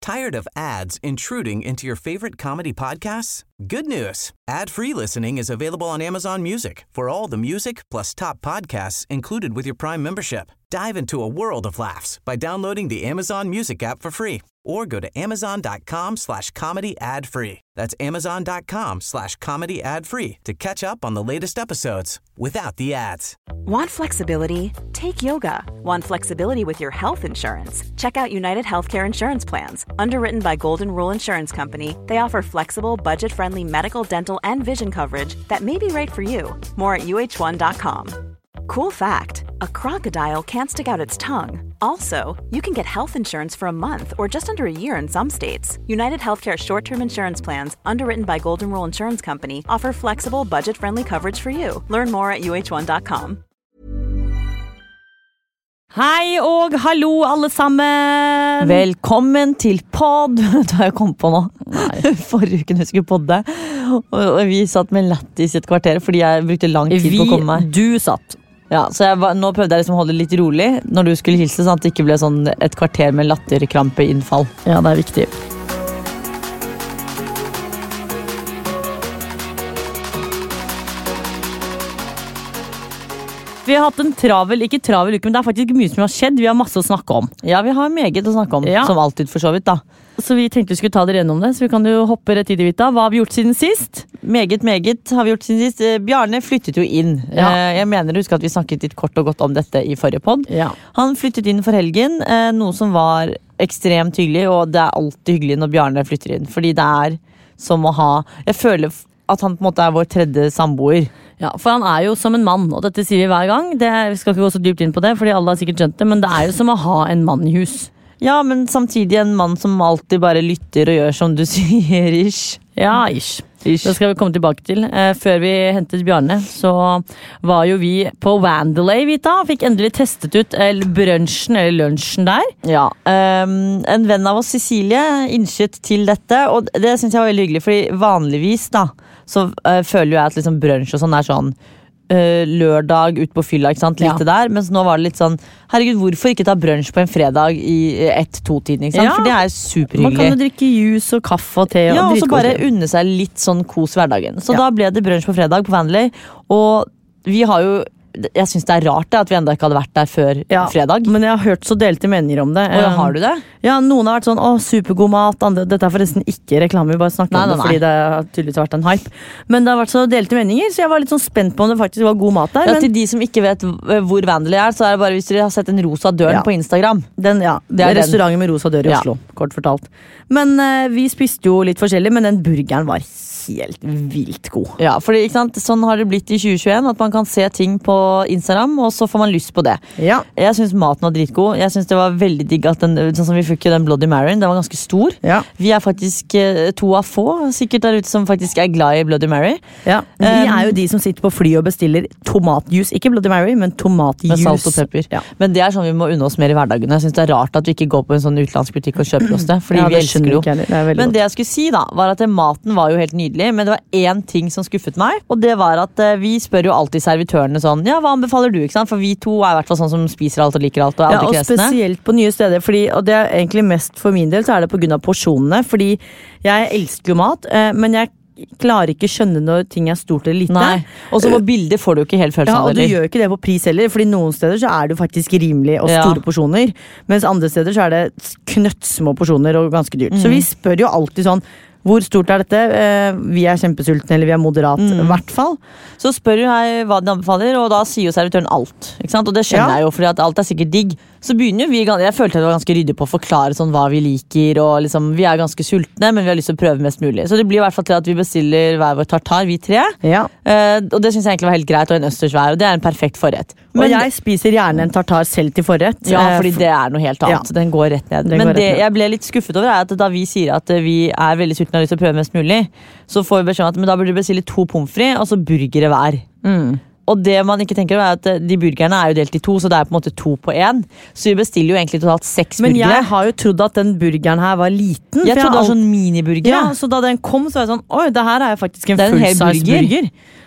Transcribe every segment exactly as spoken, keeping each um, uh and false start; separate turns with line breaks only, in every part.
Tired of ads intruding into your favorite comedy podcasts? Good news. Ad-free listening is available on Amazon Music for all the music plus top podcasts included with your Prime membership. Dive into a world of laughs by downloading the Amazon Music app for free or go to amazon.com slash comedy ad free. That's amazon.com slash comedy ad free to catch up on the latest episodes without the ads.
Want flexibility? Take yoga. Want flexibility with your health insurance? Check out United Healthcare Insurance Plans. Underwritten by Golden Rule Insurance Company, they offer flexible, budget-friendly medical, dental, and vision coverage that may be right for you. More at U H one dot com. Cool fact, a crocodile can't stick out its tongue. Also, you can get health insurance for a month or just under a year in some states. United Healthcare short-term insurance plans, underwritten by Golden Rule Insurance Company, offer flexible, budget-friendly coverage for you. Learn more at U H one dot com.
Hei og hallo alle sammen.
Velkommen til podd. Det har jeg kommet på nå. Nei. Forrige uken husker jeg podde. Og vi satt med lættis i et kvarter fordi jeg brukte lang tid
vi,
på å komme meg.
Du satt.
Ja, så jeg var, nå prøvde jeg liksom å holde det litt rolig når du skulle hilse, sånn at det ikke ble sånn et kvarter med latterkrampeinnfall.
Ja, det er viktig. Vi har hatt en travel, ikke travel uke, men det er faktisk mye som har skjedd. Vi har masse å snakke om.
Ja, vi har meget å snakke om,
ja.
Som alltid for så vidt da.
Så vi tenkte vi skulle ta dere gjennom det, så vi kan jo hoppe rett i det, Vita. Hva har vi gjort siden sist?
Meget, meget har vi gjort siden sist. Bjarne flyttet jo inn.
Ja.
Jeg mener, husk at vi snakket litt kort og godt om dette i forrige podd.
Ja.
Han flyttet inn for helgen, noe som var ekstremt hyggelig, og det er alltid hyggelig når Bjarne flytter inn. Fordi det er som å ha, jeg føler at han på en måte er vår tredje samboer.
Ja, for han er jo som en mann, og dette sier vi hver gang. Det, vi skal ikke gå så dypt inn på det, fordi alle har sikkert skjønt det, men det er jo som å ha en mann i hus.
Ja, men samtidig en mann som alltid bare lytter og gjør som du sier, ish.
Ja, ish.
ish.
Det skal vi komme tilbake til. Eh, før vi hentet Bjarne, så var jo vi på Wanderley, Vita. Fikk endelig testet ut eller brunchen eller lunsjen der.
Ja, um, en venn av oss, Cecilie, innskytt til dette, og det synes jeg var veldig hyggelig, fordi vanligvis da, så uh, føler jeg at liksom brunch og sånn er sånn uh, lørdag ut på fylla, ikke sant, litt
Ja.
det der, mens nå var det litt sånn, herregud, hvorfor ikke ta brunch på en fredag i ett-to-tiden, ikke sant,
Ja.
for det er
Man
superhyggelig.
kan jo drikke juice og kaffe og te og
Ja, og så
dritkoselig.
bare unne seg litt sånn kos hverdagen. Så
Ja.
da ble det brunch på fredag på Vanley, og vi har jo, jeg synes det er rart det, at vi enda ikke hadde vært der før
Ja,
fredag.
Men jeg har hørt så delte meninger om det.
Og ja, har du det?
Ja, noen har vært sånn, å, supergod mat, andre, dette er forresten ikke reklame, vi bare snakker
Nei,
om det,
nei, nei.
fordi det har tydeligvis vært en hype. Men det har vært så delte meninger, så jeg var litt sånn spent på om det faktisk var god mat der.
Ja,
men
til de som ikke vet hvor Vanley er, så er det bare hvis dere har sett en rosa døren
Ja.
på Instagram.
den, ja,
Det er den.
restauranten med rosa dør i
Ja.
Oslo, kort fortalt. Men eh, vi spiste jo litt forskjellig, men den burgeren var helt vilt god.
Ja, fordi ikke sant, sånn har det blitt i tjue tjueen, at man kan se ting på Instagram, og så får man lyst på det.
Ja.
Jeg synes maten var dritgod. Jeg synes det var veldig digg at den, sånn som vi fikk jo den Bloody Maryen, den var ganske stor.
Ja.
Vi er faktisk eh, to av få, sikkert der ute, som faktisk er glad i Bloody Mary.
Ja. Vi
Um,
er jo de som sitter på fly og bestiller tomatjuice, ikke Bloody Mary, men tomatjuice.
Med salt og pepper.
Ja.
Men det er sånn vi må unne oss mer i hverdagen. Jeg synes det er rart at vi ikke går på en sånn utenlandsk butikk og kjøper oss det, fordi
Ja,
vi
det
elsker
skjønner
det jo.
ikke jeg heller. Det er veldig
Men
godt.
det jeg skulle si da, var at maten var jo helt nydelig, men det var én ting som skuffet meg, og det var at eh, vi spør jo alltid servitørene sånn, ja, hva anbefaler du, ikke sant? For vi to er i hvert fall sånn som spiser alt og liker alt og er
Ja,
aldri
og
kresne.
spesielt på nye steder, fordi, og det er egentlig mest for min del, så er det på grunn av porsjonene, fordi jeg elsker jo mat, eh, men jeg klarer ikke skjønne når ting er stort eller lite.
Nei, og så på bilder får du jo ikke helt følelsen
Ja,
av
og
det.
du
eller?
gjør ikke det på pris heller, fordi noen steder så er det jo faktisk rimelig og
Ja.
store porsjoner, mens andre steder så er det knøttsmå porsjoner og ganske dyrt. Så vi spør jo alltid sånn, hvor stort er dette? Eh, vi er kjempesultne, eller vi er moderat, i hvert fall.
Så spør jo jeg hva de anbefaler, og da sier jo servitøren alt. Ikke sant? Og det skjønner
Ja.
jeg jo, fordi at alt er sikkert digg. Så begynner jo vi, jeg følte at jeg var ganske ryddig på å forklare sånn hva vi liker, og liksom, vi er ganske sultne, men vi har lyst til å prøve mest mulig. Så det blir i hvert fall til at vi bestiller hver vår tartar, vi tre.
Ja.
Eh, og det synes jeg egentlig var helt greit, og en østers hver, og det er en perfekt forrett.
Men jeg spiser gjerne en tartar selv til forrett.
Ja,
eh,
fordi det er noe helt annet.
Ja.
Den går rett ned.
Den
Men
går
det
rett ned.
jeg ble litt skuffet over er at da vi sier at vi er veldig sultne og har lyst til å prøve mest mulig, så får vi beskjed om at men da burde du bestille to pommes frites og så burgere hver.
Mm.
Og det man ikke tenker er at de burgerne er jo delt i to, så det er på en måte to på én. Så vi bestiller jo egentlig totalt seks
Men
burgere.
jeg har jo trodd at den burgeren her var liten.
Jeg
for
trodde det var
har
sånn miniburger.
Ja, så da den kom, så var jeg sånn, oi, det her er jo faktisk en
Det er en hel
full size
burger.
burger.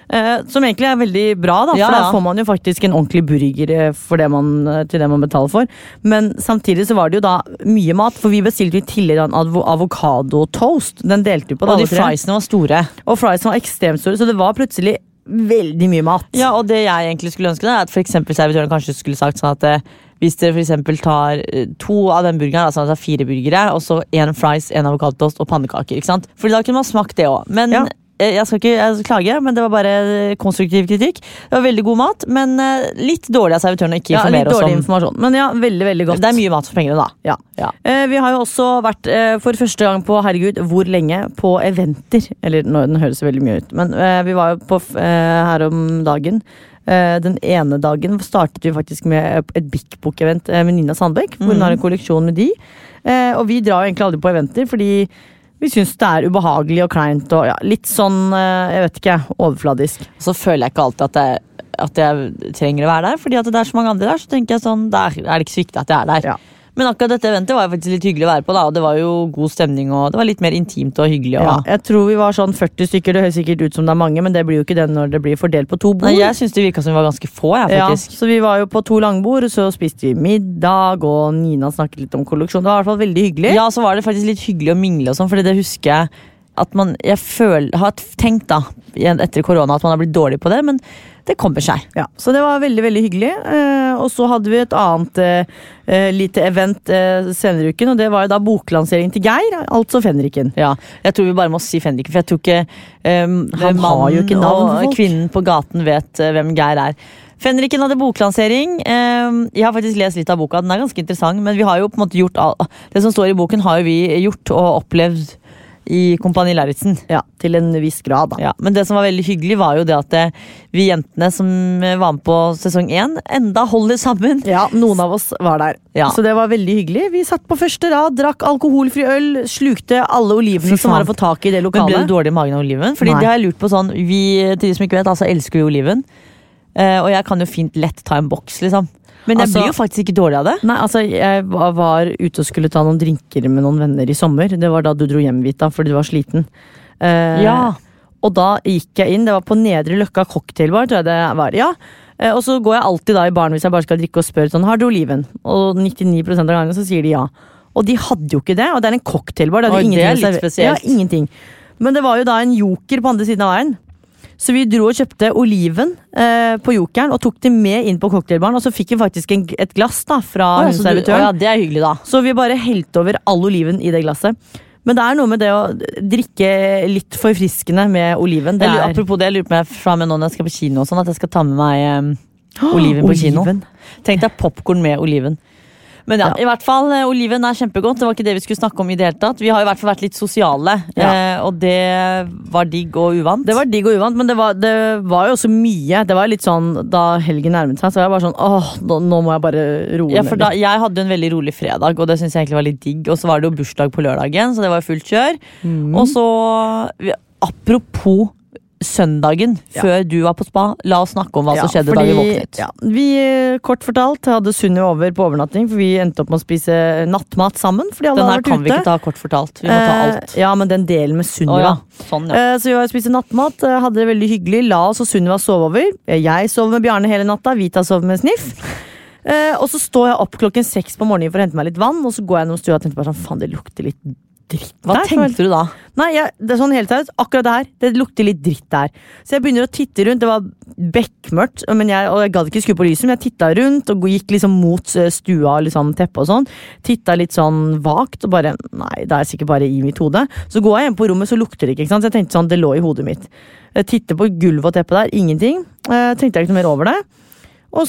Eh, som egentlig er veldig bra, da, for
Ja,
da
ja.
får man jo faktisk en ordentlig burger eh, for det man, eh, til det man betaler for. Men samtidig så var det jo da mye mat, for vi bestilte jo i tillegg en avo- avokado-toast. Den delte vi på da,
Og de
alle tre.
friesene var store.
Og friesen var ekstremt store, så det var plutselig veldig mye mat.
Ja, og det jeg egentlig skulle ønske, er at for eksempel servitøren kanskje skulle sagt sånn at eh, hvis dere for eksempel tar eh, to av den burgeren, altså at det er fire burgere, og så en fries, en avokadotoast og pannekaker, ikke sant? Fordi da kunne man smakt det også. Men
Ja.
eh, jeg skal ikke jeg skal klage, men det var bare konstruktiv kritikk. Det var veldig god mat, men eh, litt dårlig av servitøren å ikke
Ja, litt
informere oss
dårlig
om.
informasjon. Men ja, veldig, veldig godt.
Det er mye mat for pengene, da.
Ja.
Ja.
Eh, vi har jo også vært eh, for første gang på, herregud, hvor lenge, på eventer. Eller nå, den høres veldig mye ut, men eh, vi var jo på f- eh, her om dagen. Eh, den ene dagen startet vi faktisk med et Big Book-event eh, med Nina Sandbekk, hvor hun har en kolleksjon med de. Eh, og vi drar jo egentlig aldri på eventer, fordi vi syns det er ubehagelig og kleint og ja, litt sånn, eh, jeg vet ikke, overfladisk.
Så føler jeg ikke alltid at jeg, at jeg trenger å være der, fordi at det er så mange andre der, så tenker jeg sånn, da er det ikke så viktig at jeg er der.
Ja.
Men akkurat dette eventet var jo faktisk litt hyggelig å være på, da, og det var jo god stemning, og det var litt mer intimt og hyggelig. Og,
Ja, jeg tror vi var sånn førti stykker, det høres sikkert ut som det er mange, men det blir jo ikke det når det blir fordelt på to bord.
Nei, jeg synes det virket som vi var ganske få, jeg,
Ja,
faktisk.
så vi var jo på to langbord, så spiste vi middag, og Nina snakket litt om kolleksjon. Det var i hvert fall veldig hyggelig.
Ja, så var det faktisk litt hyggelig å mingle og sånn, fordi det husker jeg at man, jeg føler, har tenkt da, igjen etter korona, at man har blitt dårlig på det, men det kommer seg.
Ja, så det var veldig, veldig hyggelig. Eh, og så hadde vi et annet eh, eh, lite event eh, senere i uken, og det var jo da boklansering til Geir, altså Fenriken.
Ja, jeg tror vi bare må si Fenriken, for jeg tror ikke um,
Han har jo ikke navn for
og
folk.
kvinnen på gaten vet uh, hvem Geir er. Fenriken hadde boklansering. Um, jeg har faktisk lest litt av boka, den er ganske interessant, men vi har jo på en måte gjort all, det som står i boken har jo vi gjort og opplevd i Kompani Lauritzen.
Ja, til en viss grad da.
Ja, men det som var veldig hyggelig var jo det at eh, vi jentene som eh, var med på sesong én, enda holder sammen.
Ja, noen av oss var der.
Ja.
Så det var veldig hyggelig. Vi satt på første rad, drakk alkoholfri øl, slukte alle olivene
Fy
som var
faen.
å få tak i det
Men ble
lokalet.
du dårlig i magen av oliven? Fordi
Nei.
det har jeg lurt på sånn, vi til de som ikke vet, altså elsker jo oliven. Eh, og jeg kan jo fint lett ta en boks, liksom. Men jeg
Altså-
blir jo faktisk ikke dårlig av det.
Nei, altså, jeg var var ute og skulle ta noen drinker med noen venner i sommer. Det var da du dro hjem, Vita, fordi du var sliten. Eh,
Ja.
Og da gikk jeg inn, det var på Nedre Løkka cocktailbar, tror jeg det var, ja. Eh, og så går jeg alltid da i baren hvis jeg bare skal drikke og spør sånn, har du oliven? Og nittini prosent av gangene så sier de ja. Og de hadde jo ikke det, og det er en cocktailbar. Det, hadde
Oi, det
ingenting
er
å
litt
servere.
spesielt.
Ja, ingenting. Men det var jo da en joker på andre siden av veien. Så vi dro og kjøpte oliven eh, på jokeren og tok det med inn på cocktailbaren. Og så fikk vi faktisk en, et glass da fra
Å, ja,
hun
så du-
servitøren.
å ja, det er hyggelig da.
Så vi bare helte over all oliven i det glasset. Men det er noe med det å drikke litt forfriskende med oliven. Det
Jeg, lurer-
er
apropos det, jeg lurer på om jeg fra med nå når jeg skal på kino og sånn, at jeg skal ta med meg eh, oliven på kino.
Oliven.
Tenk deg popcorn med oliven. Men ja,
Ja.
i hvert fall, eh, oliven er kjempegodt. Det var ikke det vi skulle snakke om i det hele tatt. Vi har i hvert fall vært litt sosiale,
Ja.
eh, og det var digg og uvant.
Det var digg og uvant, men det var, det var jo også mye. Det var litt sånn, da helgen nærmet seg, så var jeg bare sånn, åh, nå, nå må jeg bare roe
Ja,
ned
for da,
litt.
Jeg hadde jo en veldig rolig fredag, og det synes jeg egentlig var litt digg. Og så var det jo bursdag på lørdagen, så det var fullt kjør.
Mm.
Og så, vi- apropos søndagen,
Ja.
før du var på spa, la oss snakke om hva
Ja,
som skjedde da vi
fordi-
våknet.
Ja, vi, eh, kort fortalt, hadde Sunni over på overnatting, for vi endte opp med å spise nattmat sammen, fordi alle
Den her
hadde vært
kan vi
ute.
ikke ta kort fortalt. Vi må ta alt.
Eh, ja, men den delen med Sunni,
Å ja,
da.
sånn ja.
Eh, Så vi var og spiste nattmat, eh, hadde det veldig hyggelig. La oss og Sunniva sove over. Eh, Jeg sov med Bjarne hele natta, Vita sov med Sniff. Eh, og så står jeg opp klokken seks på morgenen for å hente meg litt vann, og så går jeg gjennom stua og tenker bare sånn, faen, det lukter litt dritt
Hva
der.
tenkte du da?
Nei, jeg, det er sånn helt seriøst, akkurat det her, det lukter litt dritt der. Så jeg begynner å titte rundt, det var bekmørkt, men jeg, og jeg gadd ikke skru på lyset, men jeg tittet rundt og gikk liksom mot eh, stua og liksom teppet og sånn. Tittet litt sånn vagt og bare, nei, det er sikkert bare i mitt hode. Så går jeg hjem på rommet, så lukter det ikke, ikke sant? Så jeg tenkte sånn, det lå i hodet mitt. Jeg titter på gulvet og teppet der, ingenting. Eh, tenkte jeg ikke noe mer over det. Og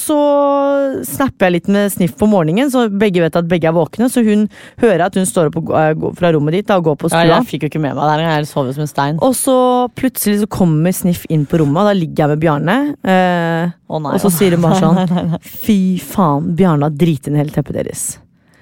så snapper jeg litt med Sniff på morgenen, så begge vet at begge er våkne. Så hun hører at hun står opp og går- eh, går fra rommet ditt da, og går på
Ja,
stua.
jeg fikk jo ikke med meg det her, jeg sov som en stein.
Og så plutselig så kommer Sniff inn på rommet, og da ligger jeg med Bjarne. Eh,
Å nei,
og så
å
sier hun bare
nei,
sånn,
nei, nei, nei.
fy faen, Bjarne har driti inn hele teppet deres.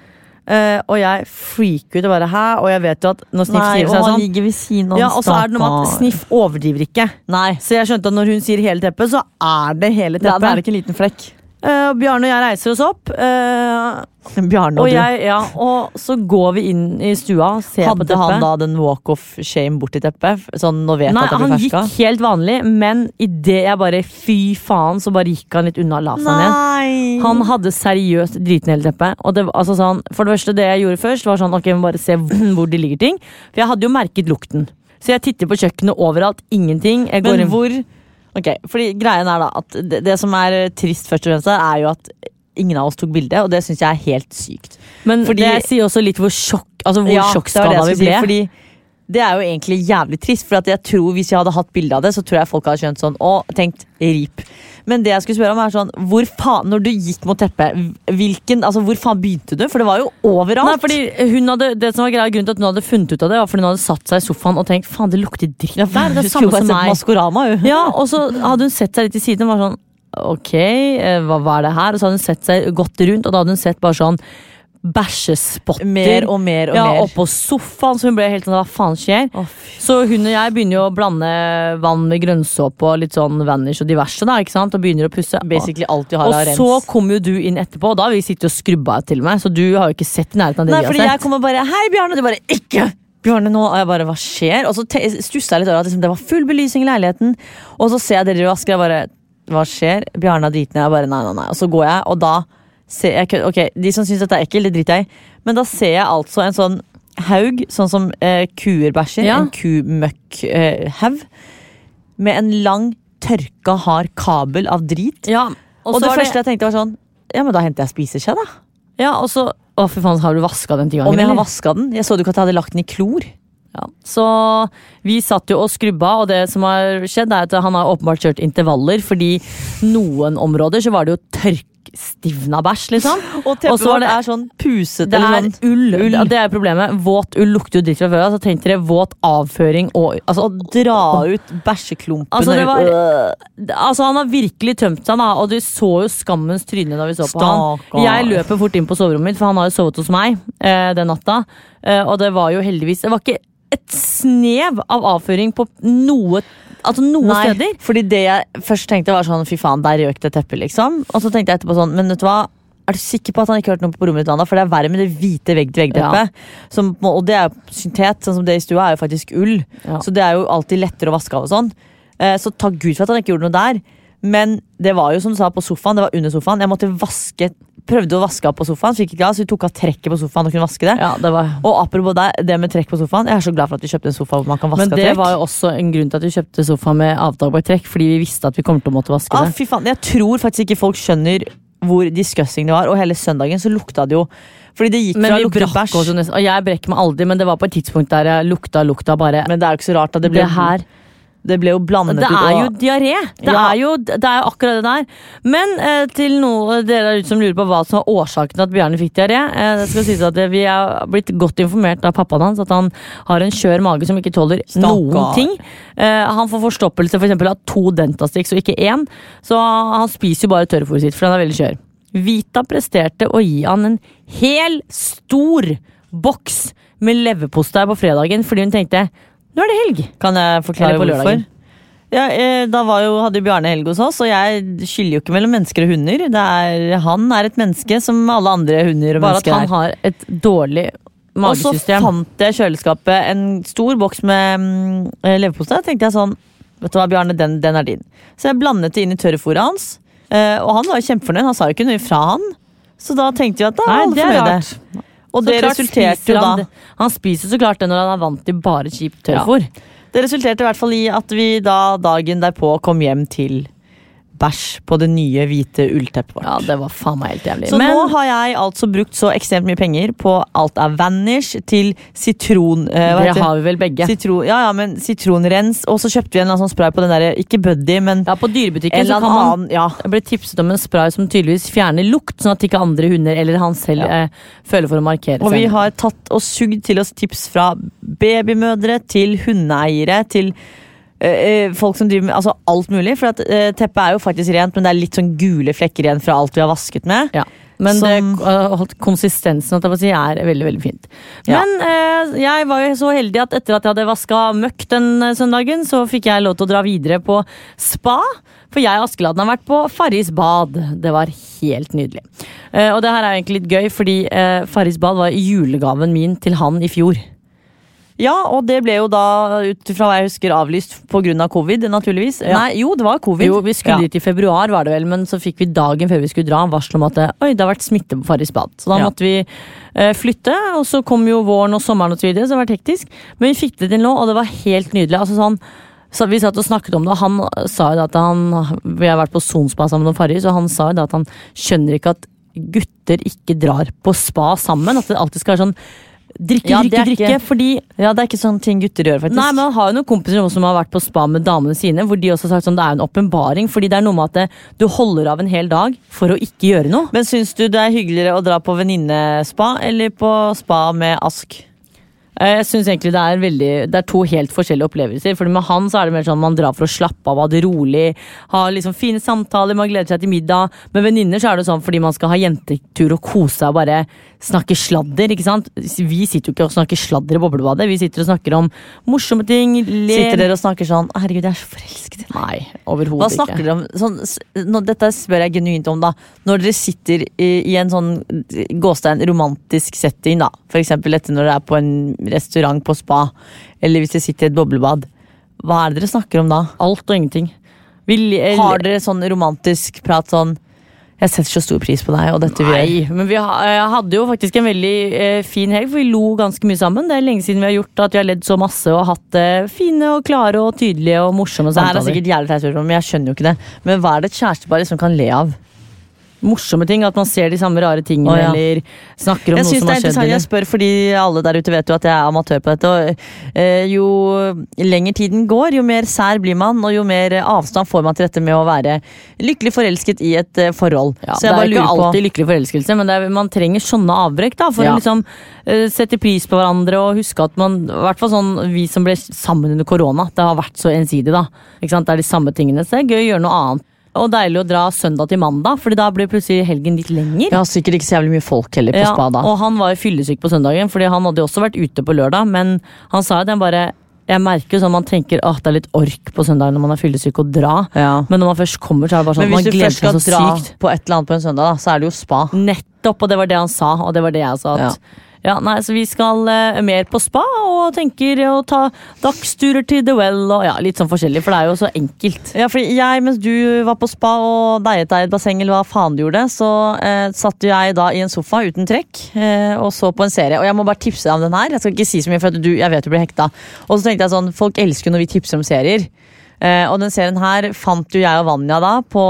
Eh, og jeg freaker ut og bare, hæ? Og jeg vet jo at når Sniff
Nei,
sier
og
seg
han
sånn,
ligger ved siden av
ja, og så er det noe med at
stakkar.
Sniff overdriver ikke.
Nei,
Så jeg skjønte at når hun sier hele teppet, så er det hele
ja, det er
teppet.
ikke en liten flekk.
Uh, Bjarne og jeg reiser oss opp. Uh,
Bjarne og,
og,
du.
jeg, ja, og så går vi inn i stua. Ser
Hadde
på teppet.
han da den walk of shame bort i teppet? Sånn, nå vet
Nei,
at det
han
blir ferska.
gikk helt vanlig, men i det jeg bare fy faen, så bare gikk han litt unna og la seg ned.
Nei.
Han hadde seriøst driten hele teppet. Og det, var- altså sånn, for det første, det jeg gjorde først, var sånn ok, vi må bare se hvor det ligger ting. For jeg hadde jo merket lukten. Så jeg titter på kjøkkenet overalt, ingenting. Jeg går
Men
inn-
hvor Ok, fordi greien er da at det, det som er trist først og fremst her, er jo at ingen av oss tok bilde, og det synes jeg er helt sykt.
Men
fordi-
det sier også litt hvor sjokk Altså hvor
Ja, det var det
sjokkskada
jeg
vi
skulle
ble.
si, fordi det er jo egentlig jævlig trist, for at jeg tror hvis jeg hadde hatt bilde av det, så tror jeg folk hadde skjønt sånn, og tenkt rip. Men det jeg skulle spørre om er sånn, hvor faen, når du gikk mot teppet, hvilken, altså hvor faen begynte du? For det var jo overalt.
Nei, fordi hun hadde, det som var greia, grunnen til at hun hadde funnet ut av det, var fordi hun hadde satt seg i sofaen og tenkt faen, det lukter dritt
ja,
der. Det
hun
er
skulle
samme
bare
som
sett
meg.
Maskorama, jo.
Ja, og så hadde hun sett seg litt til siden og var sånn ok, eh, hva, hva er det her? Og så hadde hun sett seg godt rundt, og da hadde hun sett bare sånn bæsjespotter.
Mer og mer og
ja,
mer.
oppå sofaen, så hun ble helt sånn, hva faen skjer?
Å, fy.
Så hun og jeg begynner jo å blande vann med grønnsåpe og litt sånn vanish og diverse da, ikke sant? Og begynner å pusse.
Basically alt vi har av
Og
rens.
så kom jo du inn etterpå, og da har vi sittet og skrubba til meg, så du har jo ikke sett i nærheten av det
Nei,
vi
fordi
har
jeg
sett.
kom og bare, hei Bjarne, og du bare, ikke Bjarne nå, og jeg bare, hva skjer? Og så te- stusset jeg litt over at liksom, det var full belysning i leiligheten, og så ser jeg dere vasker, jeg bare, hva skjer? Bjarne har driten, jeg bare, nei, nei, nei. Og så går jeg, og da ser jeg, ok, de som synes dette er ekkelt, det driter jeg i, men da ser jeg altså en sånn haug, sånn som eh, kuer bæsjer,
Ja.
en kumøkk eh, haug, med en lang, tørka, hard kabel av drit.
Ja,
Og,
og, så
det
var
første jeg tenkte var sånn, ja, men da henter jeg spiseskje da.
ja, og så, å fy faen, har du vasket den ti ganger?
Om jeg har
eller?
vasket den, jeg så jo ikke at jeg hadde lagt den i klor.
Ja. Så vi satt jo og skrubba, og det som har skjedd er at han har åpenbart kjørt intervaller, fordi noen områder så var det jo tørkstivna bæsj, liksom.
Og teppet
Og så var
vårt
det-
er sånn pusete.
Det er
eller sånn.
ull.
Ull.
Ja, det er problemet. Våt ull lukter jo dritt fra før av, så tenkte dere våt avføring og altså,
Å dra ut bæsjeklumpene
Altså, det var-
ut.
altså han har virkelig tømt seg, da, og du så jo skammens tryne da vi så på han.
Stakkars.
Jeg løper fort inn på soverommet mitt, for han har jo sovet hos meg eh, den natta. Eh, og det var jo heldigvis Det var ikke et snev av avføring på noe Altså noe
Nei,
steder.
fordi det jeg først tenkte var sånn, fy faen, der røk det teppet, liksom. Og så tenkte jeg etterpå sånn, men vet du hva? Er du sikker på at han ikke hørte noe på rommet ditt, Anna? For det er verre med det hvite vegg-til-vegg-teppet. Som- Og det er jo syntet, sånn som det i stua er jo faktisk ull.
Ja.
Så det er jo alltid lettere å vaske av og sånn. Eh, Så takk Gud for at han ikke gjorde noe der. Men det var jo som du sa på sofaen, det var under sofaen. Jeg måtte vaske, prøvde å vaske av på sofaen, fikk ikke av, så vi tok av trekket på sofaen og kunne vaske det.
Ja, det var
Og apropos det, det med trekk på sofaen, jeg er så glad for at vi kjøpte en sofa hvor man kan vaske
Men
av
det
trekk.
var jo også en grunn til at vi kjøpte sofa med avtagbart trekk, fordi vi visste at vi kom til å måtte vaske
Ah,
det.
fy faen, jeg tror faktisk ikke folk skjønner hvor disgusting det var, og hele søndagen så lukta det jo fordi det gikk
Men
fra
vi
å lukte
brakk oss jo
bæsj.
nesten, og jeg brekker meg aldri, men det var på et tidspunkt der jeg lukta lukta bare
Men det er jo ikke så rart at det ble,
det her
det ble jo blandet
Det
ut.
er jo
og-
diaré. Det,
Ja.
er jo, det er jo akkurat det der. Men eh, til noe dere der ute som lurer på hva som var årsaken til at Bjarne fikk diaré, eh, det skal sies at eh, vi er blitt godt informert av pappaen hans at han har en skjør mage som ikke tåler
Stakkar.
noen ting. Eh, han får forstoppelse for eksempel, av to Dentastix og ikke én, så han spiser jo bare tørrfôret sitt, for han er veldig skjør. Vita presterte å gi han en hel stor boks med leverpostei på fredagen fordi hun tenkte nå er det helg.
Kan jeg forklare
Eller på
hvorfor?
lørdagen.
Ja, eh, da var jo, hadde jo Bjarne helg hos oss, og jeg skiller jo ikke mellom mennesker og hunder. Det er, han er et menneske som alle andre hunder og
Bare at
mennesker
han
er.
har et dårlig
Og så
magesystem.
fant jeg i kjøleskapet en stor boks med mm, leverpostei. Tenkte jeg sånn, vet du hva Bjarne, den, den er din. Så jeg blandet det inn i tørrfôret hans, eh, og han var jo kjempefornøyd. Han sa jo ikke noe ifra han. Så da tenkte vi at da var
Nei,
alle
det er
fornøyde.
rart.
Og
Så
det
klart
resulterte
spiser
jo da
han, det- Han spiser så klart det når han er vant til bare kjipt tørrfôr.
Det resulterte i hvert fall i at vi da dagen derpå kom hjem til bæsj på det nye hvite ullteppet vårt.
Ja, det var faen meg helt jævlig.
Så
Men
nå har jeg altså brukt så ekstremt mye penger på alt av Vanish til sitron... Eh, hva
det
heter
har vi vel begge.
Sitron, ja, ja, men sitronrens. Og så kjøpte vi en eller annen sånn spray på den der, ikke Buddy, men
Ja, På dyrebutikken
en
så
eller
kan man
annen ja.
Jeg ble tipset om en spray som tydeligvis fjerner lukt, sånn at ikke andre hunder eller han selv
Ja.
eh, føler for å markere
Og vi
seg.
har tatt og sugd til oss tips fra babymødre til hundeeiere til eh, folk som driver med altså alt mulig. For at eh, teppet er jo faktisk rent, men det er litt sånn gule flekker igjen fra alt vi har vasket med.
Ja. men
Som...
det, uh, konsistensen at jeg si, er veldig, veldig fint.
Ja.
Men uh, jeg var jo så heldig at etter at jeg hadde vasket møkk den søndagen, så fikk jeg lov til å dra videre på spa. For jeg og Askeladden har vært på Farris bad. Det var helt nydelig. Uh, og det her er egentlig litt gøy, fordi uh, Farris bad var julegaven min til han i fjor.
Ja, og det ble jo da, ut fra hva jeg husker, avlyst på grunn av covid, naturligvis. Ja. Nei, jo, det var covid.
Jo, vi skulle
ja.
dit i februar, var det vel, men så fikk vi dagen før vi skulle dra varsel om at det, oi, det har vært smitte på Farris bad. Så da ja. måtte vi uh, flytte, og så kom jo våren og sommeren og så videre, så det var hektisk. Men vi fikk det til nå, og det var helt nydelig. Altså sånn, så vi satt og snakket om det, og han sa jo at han, vi har vært på Sonspa sammen med Farris, og han sa jo at han skjønner ikke at gutter ikke drar på spa sammen, at det alltid skal være sånn drikke,
ja,
drikke, drikke,
ikke,
fordi
ja, det er ikke sånn ting gutter gjør, faktisk.
Nei, men han har jo noen kompiser som har vært på spa med damene sine, hvor de også har sagt sånn, det er en åpenbaring, fordi det er noe med at det, du holder av en hel dag for å ikke gjøre noe.
Men syns du det er hyggeligere å dra på venninnespa eller på spa med Ask?
Jeg synes egentlig det er veldig Det er to helt forskjellige opplevelser. Fordi med han så er det mer sånn man drar for å slappe av, ha det rolig, ha liksom fine samtaler, man gleder seg til middag. Med venninner så er det sånn fordi man skal ha jentetur og kose seg og bare snakke sladder, ikke sant? Vi sitter jo ikke og snakker sladder i boblebadet. Vi sitter og snakker om morsomme ting, ler.
Sitter dere og snakker sånn, herregud, jeg er så forelsket i deg.
Nei, overhodet ikke.
Hva snakker dere om? Sånn, nå, dette spør jeg genuint om da. Når dere sitter i, i en sånn gåstein romantisk setting da, for eksempel dette når dere er på en restaurant på spa, eller hvis dere sitter i et boblebad, hva er det dere snakker om da?
Alt og ingenting. Vi,
har dere sånn romantisk prat sånn, jeg setter så stor pris på deg, og dette vil jeg.
Nei, men vi ha, hadde jo faktisk en veldig eh, fin helg, for vi lo ganske mye sammen. Det er lenge siden vi har gjort at vi har ledd så masse og hatt eh, fine og klare og tydelige og morsomme samtaler.
Det her er sikkert jævlig teit, men jeg skjønner jo ikke det. Men hva er det et kjærestepar som kan le av?
Morsomme ting, at man ser de samme rare tingene, oh, ja. eller snakker om
jeg
noe som har skjedd.
Eller... Jeg spør fordi alle der ute vet jo at jeg er amatør på dette, og eh, jo lenger tiden går, jo mer sær blir man, og jo mer avstand får man til dette med å være lykkelig forelsket i et eh, forhold.
Ja, så jeg det er ikke alltid på... lykkelig forelskelse, men det er, man trenger sånne avbrekk da, for ja. å liksom eh, sette pris på hverandre, og huske at man, i hvert fall sånn, vi som ble sammen under korona, det har vært så ensidig da, ikke sant? Det er de samme tingene, så det er gøy å gjøre noe annet. Og deilig å dra søndag til mandag, fordi da blir plutselig helgen litt lenger.
Ja, sikkert ikke så jævlig mye folk heller på
ja,
spa da.
Og han var jo fyllesyk på søndagen, fordi han hadde jo også vært ute på lørdag, men han sa jo det bare, jeg merker sånn man tenker at det er litt ork på søndag når man er fyllesyk og dra, ja. Men når man først kommer så er det bare sånn, man gleder seg så sykt. Men hvis du først skal dra
på et eller annet på en søndag da, så er det jo spa.
Nettopp, og det var det han sa, og det var det jeg sa at... Ja. Ja, nei, så vi skal uh, mer på spa og tenker å ta dagsturer til The Well og ja, litt sånn forskjellig, for det er jo så enkelt.
Ja, fordi jeg, mens du var på spa og deiet deg i et basseng eller hva faen du gjorde, så uh, satt jeg da i en sofa uten trekk uh, og så på en serie, og jeg må bare tipse deg om den her. Jeg skal ikke si så mye, for at du, jeg vet du blir hekta. Og så tenkte jeg sånn, folk elsker når vi tipser om serier. Uh, og den serien her fant jo jeg og Vanja da på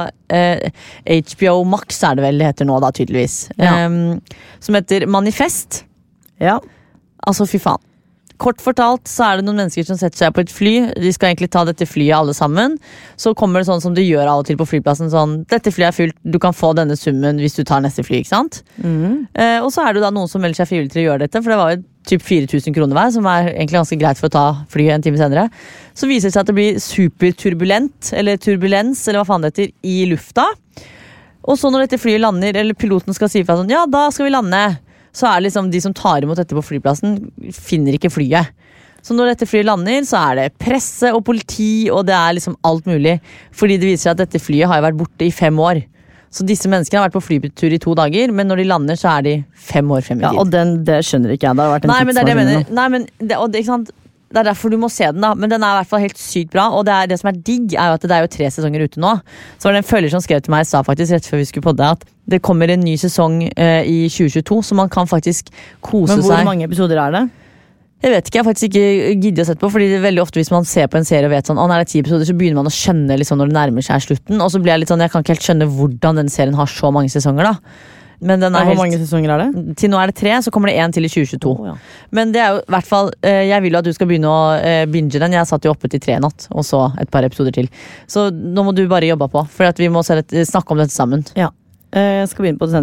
uh, H B O Max er det vel det heter nå da tydeligvis, ja. um, som heter Manifest.
Ja.
Altså fy faen. Kort fortalt så er det noen mennesker som setter seg på et fly. De skal egentlig ta dette flyet alle sammen. Så kommer det sånn som du gjør av og til på flyplassen, sånn, dette flyet er fullt, du kan få denne summen hvis du tar neste fly, ikke sant? Mm. Uh, og så er det da noen som melder seg frivillig til å gjøre dette, for det var jo typ fire tusen kroner hver, som er egentlig ganske greit for å ta flyet en time senere. Så viser det seg at det blir superturbulent, eller turbulens, eller hva faen det heter, i lufta. Og så når dette flyet lander, eller piloten skal si fra sånn, ja, da skal vi lande, så er det liksom de som tar imot dette på flyplassen, finner ikke flyet. Så når dette flyet lander, så er det presse og politi, og det er liksom alt mulig, fordi det viser seg at dette flyet har jo vært borte i fem år. Så disse menneskene har vært på flytur i to dager, men når de lander så er de fem år frem i tid.
Ja, og den, det skjønner ikke jeg. Det har vært en
Nei, men det er det jeg mener. Nei, men det, og det, ikke sant? Det er derfor du må se den da, men den er i hvert fall helt sykt bra, og det, er, det som er digg er jo at det er jo tre sesonger ute nå. Så var det en følger som skrev til meg i stad faktisk, rett før vi skulle podde, at det kommer en ny sesong eh, i tjue tjueto, så man kan faktisk kose seg.
Men hvor seg. Mange episoder er det?
Jeg vet ikke, jeg har faktisk ikke giddet å sette på, fordi det er veldig ofte hvis man ser på en serie og vet sånn, å, når det er ti episoder, så begynner man å skjønne liksom, når det nærmer seg slutten, og så blir jeg litt sånn, jeg kan ikke helt skjønne hvordan den serien har så mange sesonger da. Men den er
ja, hvor
helt,
mange sesonger er det?
Til nå er det tre, så kommer det en til i tjue tjueto. Oh, ja. Men det er jo i hvert fall, jeg vil jo at du skal begynne å binge den. Jeg satt jo oppe til tre natt, og så et par episoder til. Så nå må du bare jobbe på, for at vi må snakke om dette sammen.
Ja, jeg skal begynne på det senere.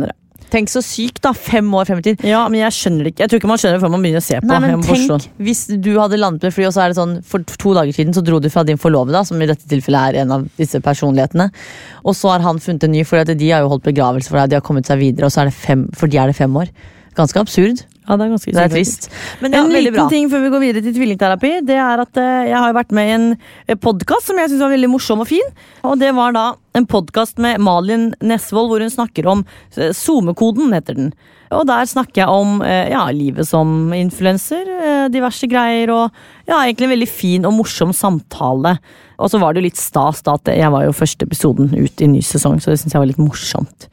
Tenk så sykt da, fem år frem i tid.
Ja, men jeg skjønner det ikke. Jeg tror ikke man skjønner det før man begynner å se på.
Nei, men
Jeg må
tenk
forstå.
hvis du hadde landet med fly, og så er det sånn, for to dager siden så dro du fra din forlovede, som i dette tilfellet er en av disse personlighetene, og så har han funnet en ny, for de har jo holdt begravelse for deg, de har kommet seg videre, og så er det fem, for de er det fem år. Ganske absurd.
Ja, det er ganske
Det er trist. Men ja,
en
veldig
liten
bra.
ting før vi går videre til tvillingterapi, det er at eh, jeg har vært med i en podcast som jeg synes var veldig morsom og fin. Og det var da en podcast med Malin Nesvold, hvor hun snakker om eh, SoMe-koden, heter den. Og der snakker jeg om eh, ja, livet som influencer, eh, diverse greier, og ja, egentlig en veldig fin og morsom samtale. Og så var det jo litt stas da, at jeg var jo første episoden ut i ny sesong, så det synes jeg var litt morsomt.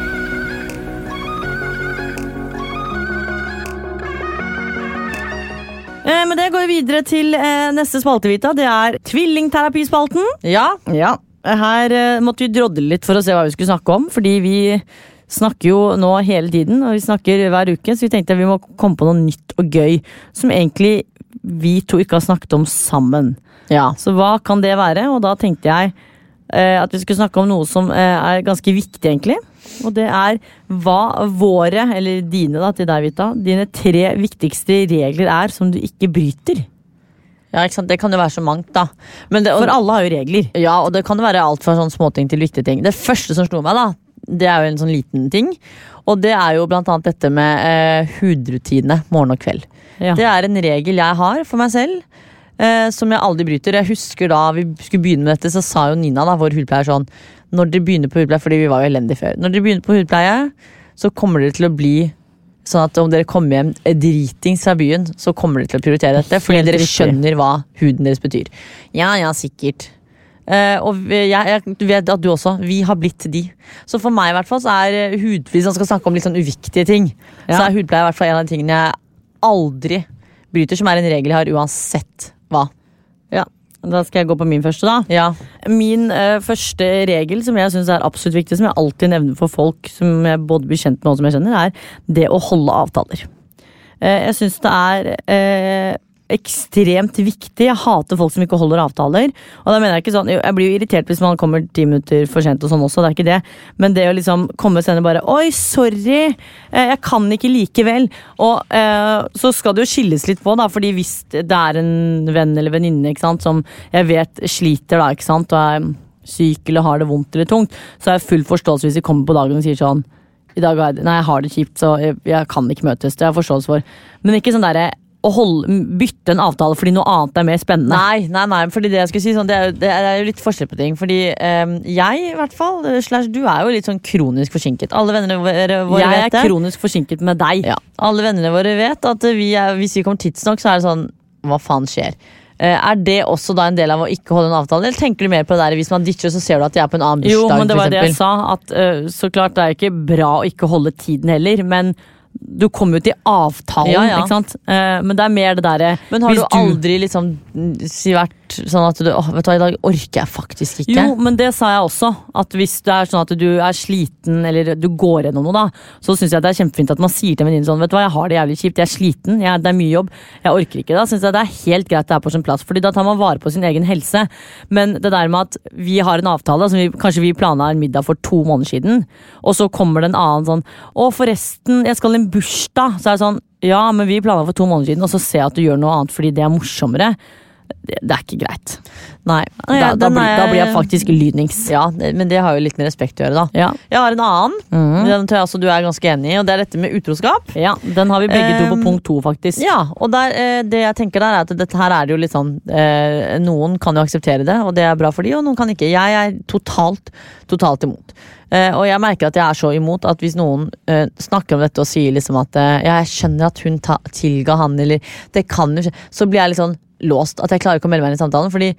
Eh, men det går videre til eh, neste spaltevita. Det er tvillingterapispalten.
Ja,
Ja, her eh, måtte vi drodle litt for å se hva vi skulle snakke om, fordi vi snakker jo nå hele tiden, og vi snakker hver uke, så vi tenkte vi må komme på noe nytt og gøy, som egentlig vi to ikke har snakket om sammen.
ja.
Så hva kan det være? Og da tenkte jeg eh, at vi skulle snakke om noe som eh, er ganske viktig egentlig. Og det er hva våre, eller dine da, til deg Vita, dine tre viktigste regler er som du ikke bryter.
Ja, ikke sant? Det kan jo være så mangt da. Men det, og,
For alle har jo regler.
ja, og det kan jo være alt fra sånne småting til viktige ting. Det første som slo meg da, det er jo en sånn liten ting. Og det er jo blant annet dette med eh, hudrutine morgen og kveld.
Ja.
Det er en regel jeg har for meg selv, eh, som jeg aldri bryter. Jeg husker da vi skulle begynne med dette, så sa jo Nina da, vår hudpleier sånn, når dere begynner på hudpleie, fordi vi var jo elendige før, når dere begynner på hudpleie, så kommer dere til å bli sånn at om dere kommer hjem dritings fra byen, så kommer dere til å prioritere dette, fordi
Helt
dere
riktig.
skjønner hva huden deres betyr. Ja, ja, sikkert. Eh, og jeg, jeg vet at du også, vi har blitt de. Så for meg i hvert fall så er hud, hvis man skal snakke om litt sånn uviktige ting,
Ja.
så er hudpleie i hvert fall en av de tingene jeg aldri bryter, som er en regel jeg har uansett hva.
Ja, da skal jeg gå på min første da.
Ja,
Min eh, første regel, som jeg synes er absolutt viktig, som jeg alltid nevner for folk som jeg både blir kjent med og som jeg kjenner, er det å holde avtaler. Eh, jeg synes det er eh, ekstremt viktig. Jeg hater folk som ikke holder avtaler. Og da mener jeg ikke sånn, jeg blir jo irritert hvis man kommer ti minutter for sent og sånn også, det er ikke det. Men det å liksom komme senere bare, oi, sorry, eh, jeg kan ikke likevel. Og eh, så skal det jo skilles litt på da, fordi hvis det er en venn eller venninne, ikke sant, som jeg vet sliter da, ikke sant, og er syk eller har det vondt eller tungt, så er jeg full forståelse hvis de kommer på dagen og sier sånn, i dag har jeg, nei, jeg har det kjipt, så jeg, jeg kan ikke møtes, det har jeg forståelse for. Men ikke sånn der, å holde, bytte en avtale fordi noe annet er mer spennende.
nei, nei, nei, fordi det jeg skulle si sånn, det er jo, det er jo litt forskjell på ting, fordi eh, jeg i hvert fall, slash du er jo litt sånn kronisk forsinket. Alle vennene våre, våre
Jeg
vet
er
det.
kronisk forsinket med deg.
Ja, alle vennene våre vet at vi er, hvis vi kommer tidsnok, så er det sånn, hva faen skjer? Eh, er det også da en del av å ikke holde en avtale, eller tenker du mer på det der, hvis man ditcher, så ser du at de er på en annen
Jo,
bursdag,
men det
for
var det jeg
eksempel.
sa, at øh, så klart det er ikke bra å ikke holde tiden heller, men du kommer jo til avtalen,
Ja, ja.
ikke sant? Eh, men det er mer det der.
Men har
hvis
du aldri liksom si vært sånn at du, åh, vet du hva, i dag orker jeg faktisk ikke.
Jo, men det sa jeg også, at hvis det er sånn at du er sliten, eller du går gjennom noe da, så synes jeg det er kjempefint at man sier til en venninne sånn, vet du hva, jeg har det jævlig kjipt, jeg er sliten, jeg, det er mye jobb, jeg orker ikke. Da synes jeg det er helt greit det er på sin plass, fordi da tar man vare på sin egen helse. Men det der med at vi har en avtale, som vi, kanskje vi planla en middag for to måneder siden, og så kommer det en annen sånn, å forresten, jeg skal i en bursdag, så er det sånn, ja, men vi planla for to måneder siden, og så ser jeg at du gjør noe annet fordi det er morsommere. Det, det er ikke greit.
Nei,
Da,
ja,
da,
den
blir,
er-
da blir jeg faktisk lynings.
Ja, det- men det har jo litt med respekt å gjøre da.
Ja.
Jeg har en annen,
Mhm.
den tror jeg også du er ganske enig i, og det er dette med utroskap.
Ja, den har vi begge to på
Um,
punkt to, faktisk.
Ja, og der, eh, det jeg tenker der er at dette her er det jo litt sånn, eh, noen kan jo akseptere det, og det er bra for de, og noen kan ikke. Jeg er totalt, totalt imot. Eh, og jeg merker at jeg er så imot at hvis noen eh, snakker om dette og sier liksom at eh, ja, jeg skjønner at hun ta, tilga han, eller det kan jo skje, så blir jeg litt sånn låst at jeg klarer ikke å melde meg inn i samtalen, fordi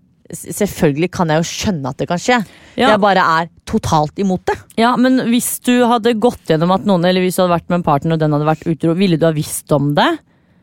s- selvfølgelig kan jeg jo skjønne at det kan skje.
Ja.
Jeg bare er totalt imot det.
Ja, men hvis du hadde gått gjennom at noen, eller hvis du hadde vært med en partner og den hadde vært utro, ville du ha visst om det?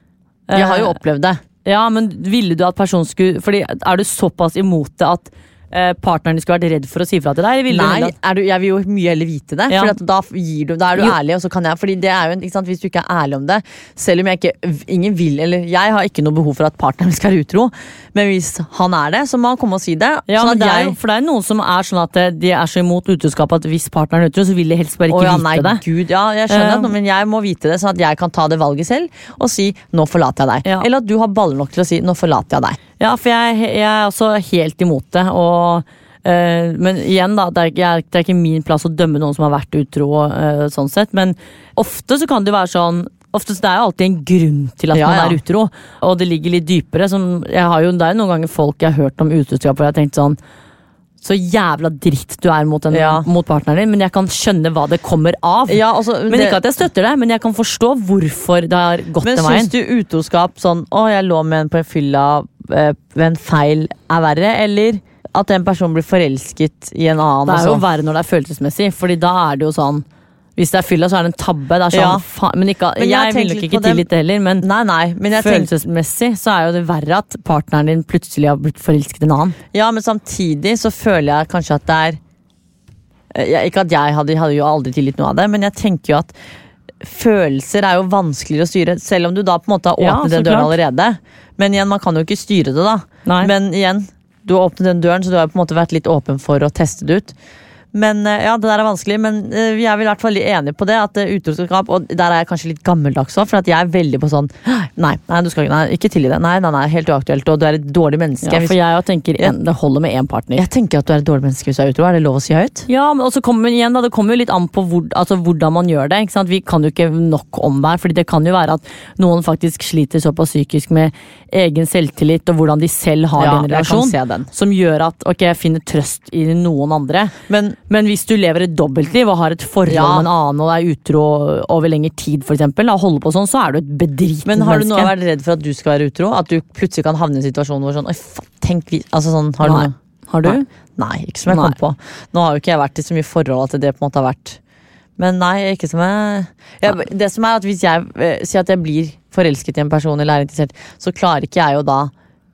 Jeg har jo
Eh,
opplevd det.
Ja, men ville du at personen skulle, fordi er du såpass imot det at partneren skulle vært redd for å si fra til deg? Eller ville du
Nei,
heller at-
er du, jeg vil jo mye heller vite det.
Ja.
For at da, gir du, da er du
Jo.
ærlig, og så kan jeg Fordi det er jo en, ikke sant, hvis du ikke er ærlig om det, selv om jeg ikke ingen vil, eller jeg har ikke noe behov for at partneren skal være utro, men hvis han er det, så må han komme og si det.
Ja,
sånn
men
at
det er
jeg
jo, for det er noen som er sånn at eh, de er så imot utroskap at hvis partneren er utro, så vil de helst bare
Å
ikke
ja,
vite
nei,
det.
Gud, ja, jeg skjønner
Um,
at, men jeg må vite det, sånn at jeg kan ta det valget selv og si 'nå forlater jeg deg'.
Ja.
Eller at du har baller nok til å si 'nå forlater jeg deg'.
Ja, for jeg, jeg er også helt imot det. Og, eh, men igjen, da, det er, ikke- det er ikke min plass å dømme noen som har vært utro. eh, sånn sett, Men ofte så kan det jo være sånn Ofte så det er jo alltid en grunn til at
Ja,
man
ja.
er utro. Og det ligger litt dypere. Som jeg har jo, det er jo noen ganger folk jeg har hørt om utroskap hvor jeg har tenkt sånn så jævla dritt du er mot, en,
Ja.
mot partneren din, men jeg kan skjønne hva det kommer av.
Ja, altså,
Men
det-
ikke at jeg støtter det, men jeg kan forstå hvorfor det har gått
Men
den veien.
syns du utroskap sånn 'å, jeg lå med en på en fylla eh, ved en feil' er verre, eller at en person blir forelsket i en annen?
Det er jo
og så-
verre når det er følelsesmessig, Fordi da er det jo sånn hvis det er fylla, så er det en tabbe. Det er sånn,
Ja.
faen, men ikke,
Men jeg
jeg, vil
tenker
nok
litt
ikke
på det-
tillit det heller, men
Nei, nei, men jeg tenker
følelsesmessig så er jo det verre at partneren din plutselig har blitt forelsket i en annen.
Ja, men samtidig så føler jeg kanskje at det er eh, jeg- Ikke at jeg hadde, hadde jo aldri tilgitt noe av det, men jeg tenker jo at følelser er jo vanskeligere å styre, selv om du da på en måte har
Ja,
åpnet
så
den døren
klart.
allerede. Men igjen, man kan jo ikke styre det, da.
Nei.
Men igjen, du har åpnet den døren, så du har på en måte vært litt åpen for å teste det ut. Men eh, ja, det der er vanskelig, men eh, jeg er vel i hvert fall veldig enig på det. At eh, utroskap, og der er jeg kanskje litt gammeldags også, for at jeg er veldig på sånn Nei, nei, du skal ikke, nei, ikke tilgi det. Nei, nei, nei, helt uaktuelt, og du er et dårlig menneske.
Ja,
Hvis-
for jeg jo tenker en, det holder med én partner.
Jeg tenker at du er et dårlig menneske hvis du er utro. Er det lov å si høyt?
Ja, men også kommer, igjen, da, det kommer jo litt an på hvor, altså, hvordan man gjør det. Ikke sant? Vi kan jo ikke nok om det her, fordi det kan jo være at noen faktisk sliter såpass psykisk med egen selvtillit og hvordan de selv har
Ja,
den
jeg kan
relasjon,
se den.
som gjør at ok, jeg finner trøst i noen andre.
Men
Men hvis du lever et dobbeltliv og har et forhold
Ja.
med en annen og er utro over lengre tid, for eksempel, og holder på sånn, så er du et bedritent
Men har du
menneske.
noe vært redd for at du skal være utro? At du plutselig kan havne i en situasjon hvor sånn Oi, faen, tenk vi Altså sånn, har du
Nei.
noe?
Har du?
Nei. Nei, ikke som jeg
Nei.
kom på. Nå har jo ikke jeg vært i så mye forhold at det på en måte har vært Men nei, ikke som jeg, jeg Det som er at hvis jeg eh, sier at jeg blir forelsket i en person eller er interessert, så klarer ikke jeg jo da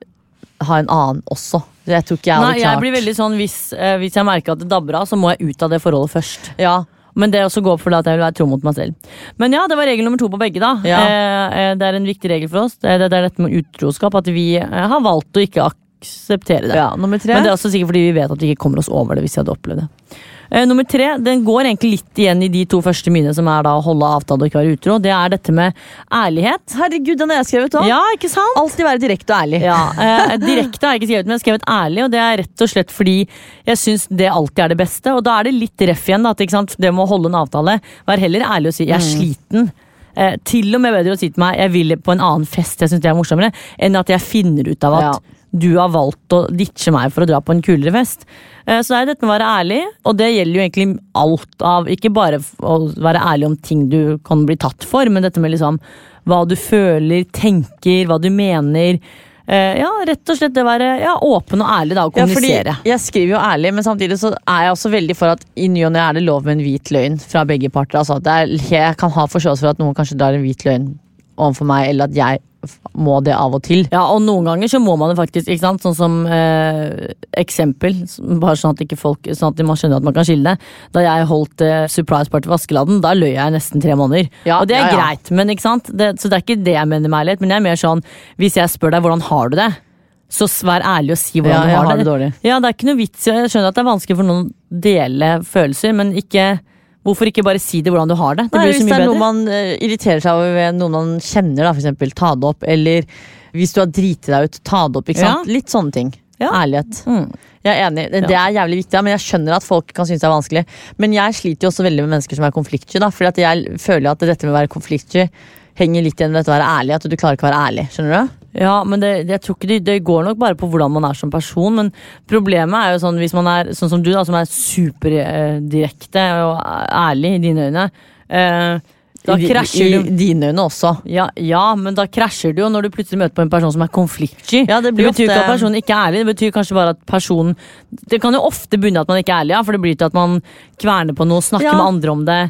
ha en annen også. Jeg tror ikke jeg hadde
Nei,
klart
jeg blir veldig sånn hvis, eh, hvis jeg merker at det dabber av, så må jeg ut av det forholdet først.
Ja,
Men det også går for at jeg vil være tro mot meg selv. Men ja, det var regel nummer to på begge, da.
Ja.
Eh, eh, det er en viktig regel for oss. Det, det, det er dette med utroskap. At vi eh, har valgt å ikke akseptere det.
ja, nummer tre.
Men det er også sikkert fordi vi vet at vi ikke kommer oss over det hvis vi hadde opplevd det. Eh, nummer tre, den går egentlig litt igjen i de to første mine, som er da å holde avtale og ikke være utro. Det er dette med ærlighet.
Herregud, den har jeg skrevet òg.
Ja, ikke sant?
Alltid være direkte og ærlig.
Ja, eh, Direkte har jeg ikke skrevet, men jeg har skrevet ærlig. Og det er rett og slett fordi jeg syns det alltid er det beste. Og da er det litt ref igjen, da, at, ikke sant? Det med å holde en avtale. Vær heller ærlig og si 'jeg er sliten'. Eh, til og med bedre å si til meg 'jeg vil på en annen fest', jeg synes det er morsommere, enn at jeg finner ut av at
Ja.
du har valgt å ditche meg for å dra på en kulere fest. Eh, så det er dette med å være ærlig, og det gjelder jo egentlig alt av ikke bare f- å være ærlig om ting du kan bli tatt for, men dette med liksom hva du føler, tenker, hva du mener. Eh, ja, rett og slett det være ja, åpen og ærlig da, og
Ja, fordi
kommunisere.
jeg skriver jo ærlig, men samtidig så er jeg også veldig for at i ny og ne er det lov med en hvit løgn fra begge parter. Altså, det er, jeg kan ha forståelse for at noen kanskje drar en hvit løgn overfor meg, eller at jeg f- må det av og til.
Ja, og noen ganger så må man det faktisk, ikke sant? Sånn som eh, eksempel, bare sånn at ikke folk, sånn at man skjønner at man kan skille det. Da jeg holdt eh, surprise party for Askeladden, da løy jeg nesten tre måneder.
Ja,
og det er
ja, ja.
greit, men ikke sant? Det, så det er ikke det jeg mener med ærlighet, men jeg er mer sånn, hvis jeg spør deg hvordan har du det, så vær ærlig og si hvordan
Ja,
du
jeg
har,
har
det.
det dårlig.
Ja, det er ikke noe vits, jeg skjønner at det er vanskelig for noen å dele følelser, men ikke, hvorfor ikke bare si det hvordan du har det? Det
Nei,
blir så
hvis det
mye
er noe
bedre.
man eh, irriterer seg over ved noen man kjenner, da, for eksempel, ta det opp. Eller hvis du har driti deg ut, ta det opp. Ikke sant? Litt sånne ting.
Ja.
Ærlighet.
Mm.
Jeg er enig, det, det er jævlig viktig, ja, men jeg skjønner at folk kan synes det er vanskelig. Men jeg sliter jo også veldig med mennesker som er konfliktsky, da, fordi at jeg føler at dette med å være konfliktsky henger litt igjen med dette å være ærlig, at du klarer ikke å være ærlig. Skjønner du?
Ja, men det, jeg tror ikke det, det går nok bare på hvordan man er som person. Men problemet er jo sånn hvis man er sånn som du, da, som er superdirekte og ærlig i dine øyne. Eh, da
I,
krasjer
i,
du.
I dine øyne også.
Ja, ja, men da krasjer du jo når du plutselig møter på en person som er konfliktsky.
Ja, det
det,
blir
betyr
ofte-
ikke at personen ikke er ærlig, det betyr kanskje bare at personen Det kan jo ofte bunne at man ikke er ærlig, ja, for det blir til at man kverner på noe, snakker
Ja.
med andre om det.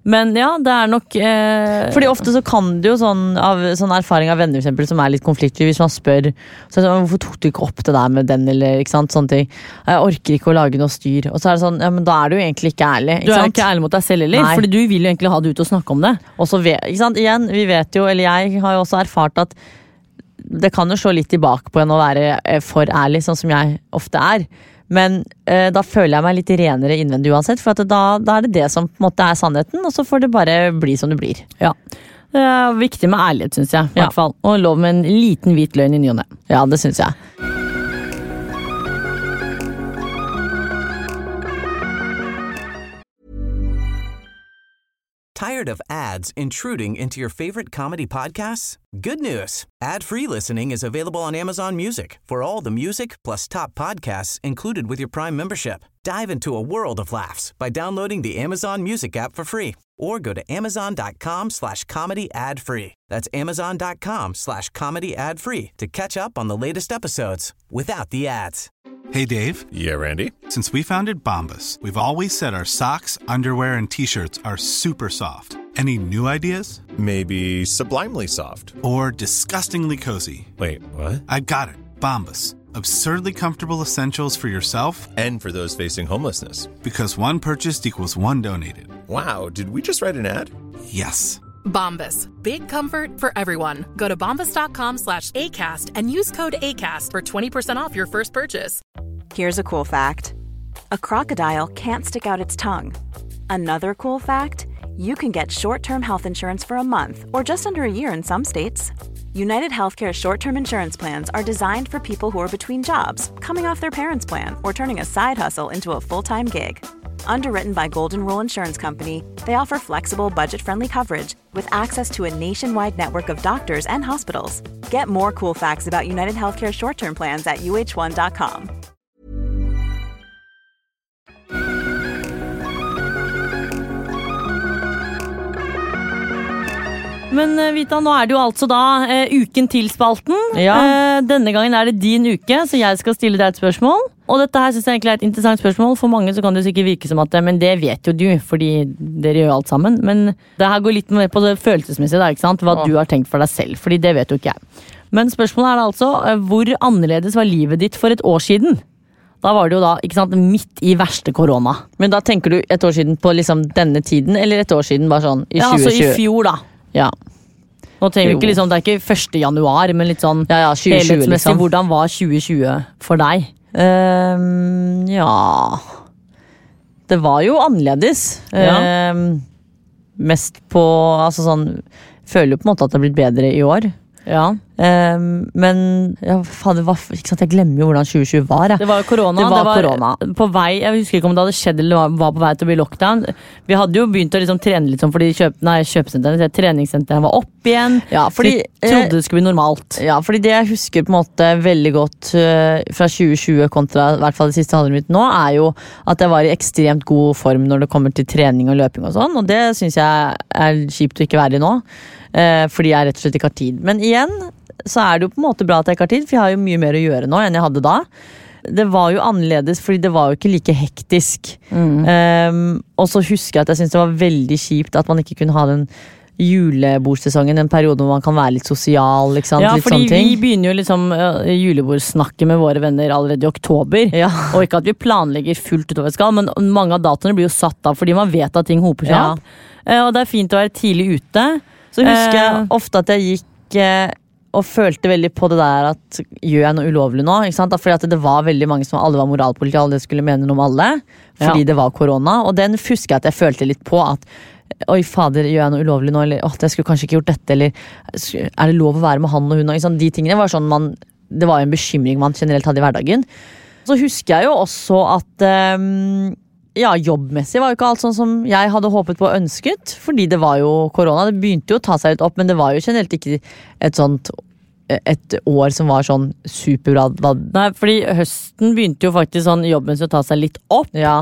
Men ja, det er nok eh...
Fordi ofte så kan det jo sånn av sånn erfaring av venner for eksempel, som er litt konfliktfri, hvis man spør så er det sånn, hvorfor tok du ikke opp det der med den, eller ikke sant, sånne ting. Jeg orker ikke å lage noe styr. Og så er det sånn, ja, men da er du jo egentlig ikke ærlig. Ikke
du er
sant?
ikke ærlig mot deg selv heller, fordi du vil jo egentlig ha det ut og snakke om det.
Og så vet, ikke sant, igjen, vi vet jo, eller jeg har jo også erfart at det kan jo slå litt tilbake på en å være for ærlig, sånn som jeg ofte er. Men eh, da føler jeg meg litt renere innvendig uansett, for at da, da er det det som på en måte er sannheten, og så får det bare bli som det blir.
Ja, det er viktig med ærlighet, synes jeg, i
ja.
hvert fall. Og lov med en liten hvit løgn i ny og ne.
Ja, det synes jeg.
Tired of ads intruding into your favorite comedy podcasts? Good news. Ad-free listening is available on Amazon Music for all the music plus top podcasts included with your Prime membership. Dive into a world of laughs by downloading the Amazon Music app for free or go to amazon.com slash comedy ad free. That's amazon.com slash comedy ad free to catch up on the latest episodes without the ads.
Hey, Dave.
Yeah, Randy.
Since we founded Bombas, we've always said our socks, underwear, and T-shirts are super soft. Any new ideas?
Maybe sublimely soft.
Or disgustingly cozy.
Wait, what?
I got it. Bombas. Absurdly comfortable essentials for yourself
and for those facing homelessness.
Because one purchased equals one donated.
Wow, did we just write an ad?
Yes.
Bombas. Big comfort for everyone. Go to bombas.com slash ACAST and use code ACAST for twenty percent off your first purchase.
Here's a cool fact. A crocodile can't stick out its tongue. Another cool fact, you can get short-term health insurance for a month or just under a year in some states. United Healthcare short-term insurance plans are designed for people who are between jobs, coming off their parents' plan, or turning a side hustle into a full-time gig. Underwritten by Golden Rule Insurance Company, they offer flexible, budget-friendly coverage with access to a nationwide network of doctors and hospitals. Get more cool facts about United Healthcare short-term plans at U H one dot com.
Men Vita, nå er det jo altså da uh, uken til spalten.
Ja.
Uh, denne gangen er det din uke, så jeg skal stille deg et spørsmål. Og dette her synes jeg egentlig er et interessant spørsmål. For mange så kan det sikkert virke som at men det vet jo du, fordi dere gjør alt sammen. Men det her går litt mer på det følelsesmessige, da, ikke sant? Hva ja. Du har tenkt for deg selv, fordi det vet jo ikke jeg. Men spørsmålet er da altså, uh, hvor annerledes var livet ditt for et år siden? Da var det jo da, ikke sant, midt i verste korona.
Men da tenker du et år siden på liksom denne tiden, eller et år siden bare sånn i
ja,
tjue tjue?
Ja, altså i fjor da.
Ja.
Nå trenger vi ikke liksom, det er ikke første januar, men litt sånn
ja, ja, tjue tjue liksom.
Hvordan var tjue tjue for deg?
Um, ja Det var jo annerledes ja. um, Mest på altså sånn, føler jo på en måte at det har blitt bedre i år.
Ja.
Um, men ja, faen, det var, ikke sant, jeg glemmer jo hvordan tjue tjue var ja.
Det var korona,
det var,
det var
korona.
På vei, jeg husker ikke om det hadde skjedd eller var, var på vei til å bli lockdown. Vi hadde jo begynt å liksom trene litt sånn, fordi kjøp, nei, kjøpesentrene, treningssentrene var opp igjen
ja, fordi,
vi trodde det skulle bli normalt.
Ja, fordi det jeg husker på en måte veldig godt uh, fra tjue tjue kontra i hvert fall det siste halvåret mitt nå, er jo at jeg var i ekstremt god form når det kommer til trening og løping og sånn, og det synes jeg er kjipt å ikke være i nå, uh, fordi jeg rett og slett ikke har tid. Men igjen så er det jo på en måte bra at jeg ikke har tid, for jeg har jo mye mer å gjøre nå enn jeg hadde da. Det var jo annerledes, fordi det var jo ikke like hektisk. Mm. Um, og så husker jeg at jeg synes det var veldig kjipt at man ikke kunne ha den julebordsesongen, en periode hvor man kan være litt sosial, ikke sant?
Ja,
litt
fordi
sånne ting.
Vi begynner jo liksom uh, julebordsnakke med våre venner allerede i oktober, ja. Og ikke at vi planlegger fullt utover skal, men mange av datoene blir jo satt av, fordi man vet at ting hoper seg opp. Ja. Uh, og det er fint å være tidlig ute.
Så husker jeg uh, ofte at jeg gikk uh, og følte veldig på det der at gjør jeg noe ulovlig nå, ikke sant? Fordi at det var veldig mange som alle var moralpoliti, alle skulle mene noe om alle, fordi ja. Det var korona, og den husker jeg at jeg følte litt på at oi fader, gjør jeg noe ulovlig nå, eller åh, jeg skulle kanskje ikke gjort dette, eller er det lov å være med han og hun, og sånn, de tingene var sånn man, det var jo en bekymring man generelt hadde i hverdagen. Så husker jeg jo også at um, ja, jobbmessig var jo ikke alt sånn som jeg hadde håpet på og ønsket, fordi det var jo korona, det begynte jo å ta seg litt opp, men det var jo generelt ikke et sånt et år som var sånn superbra.
Nei, fordi høsten begynte jo faktisk sånn jobbmessig å ta seg litt opp.
Ja.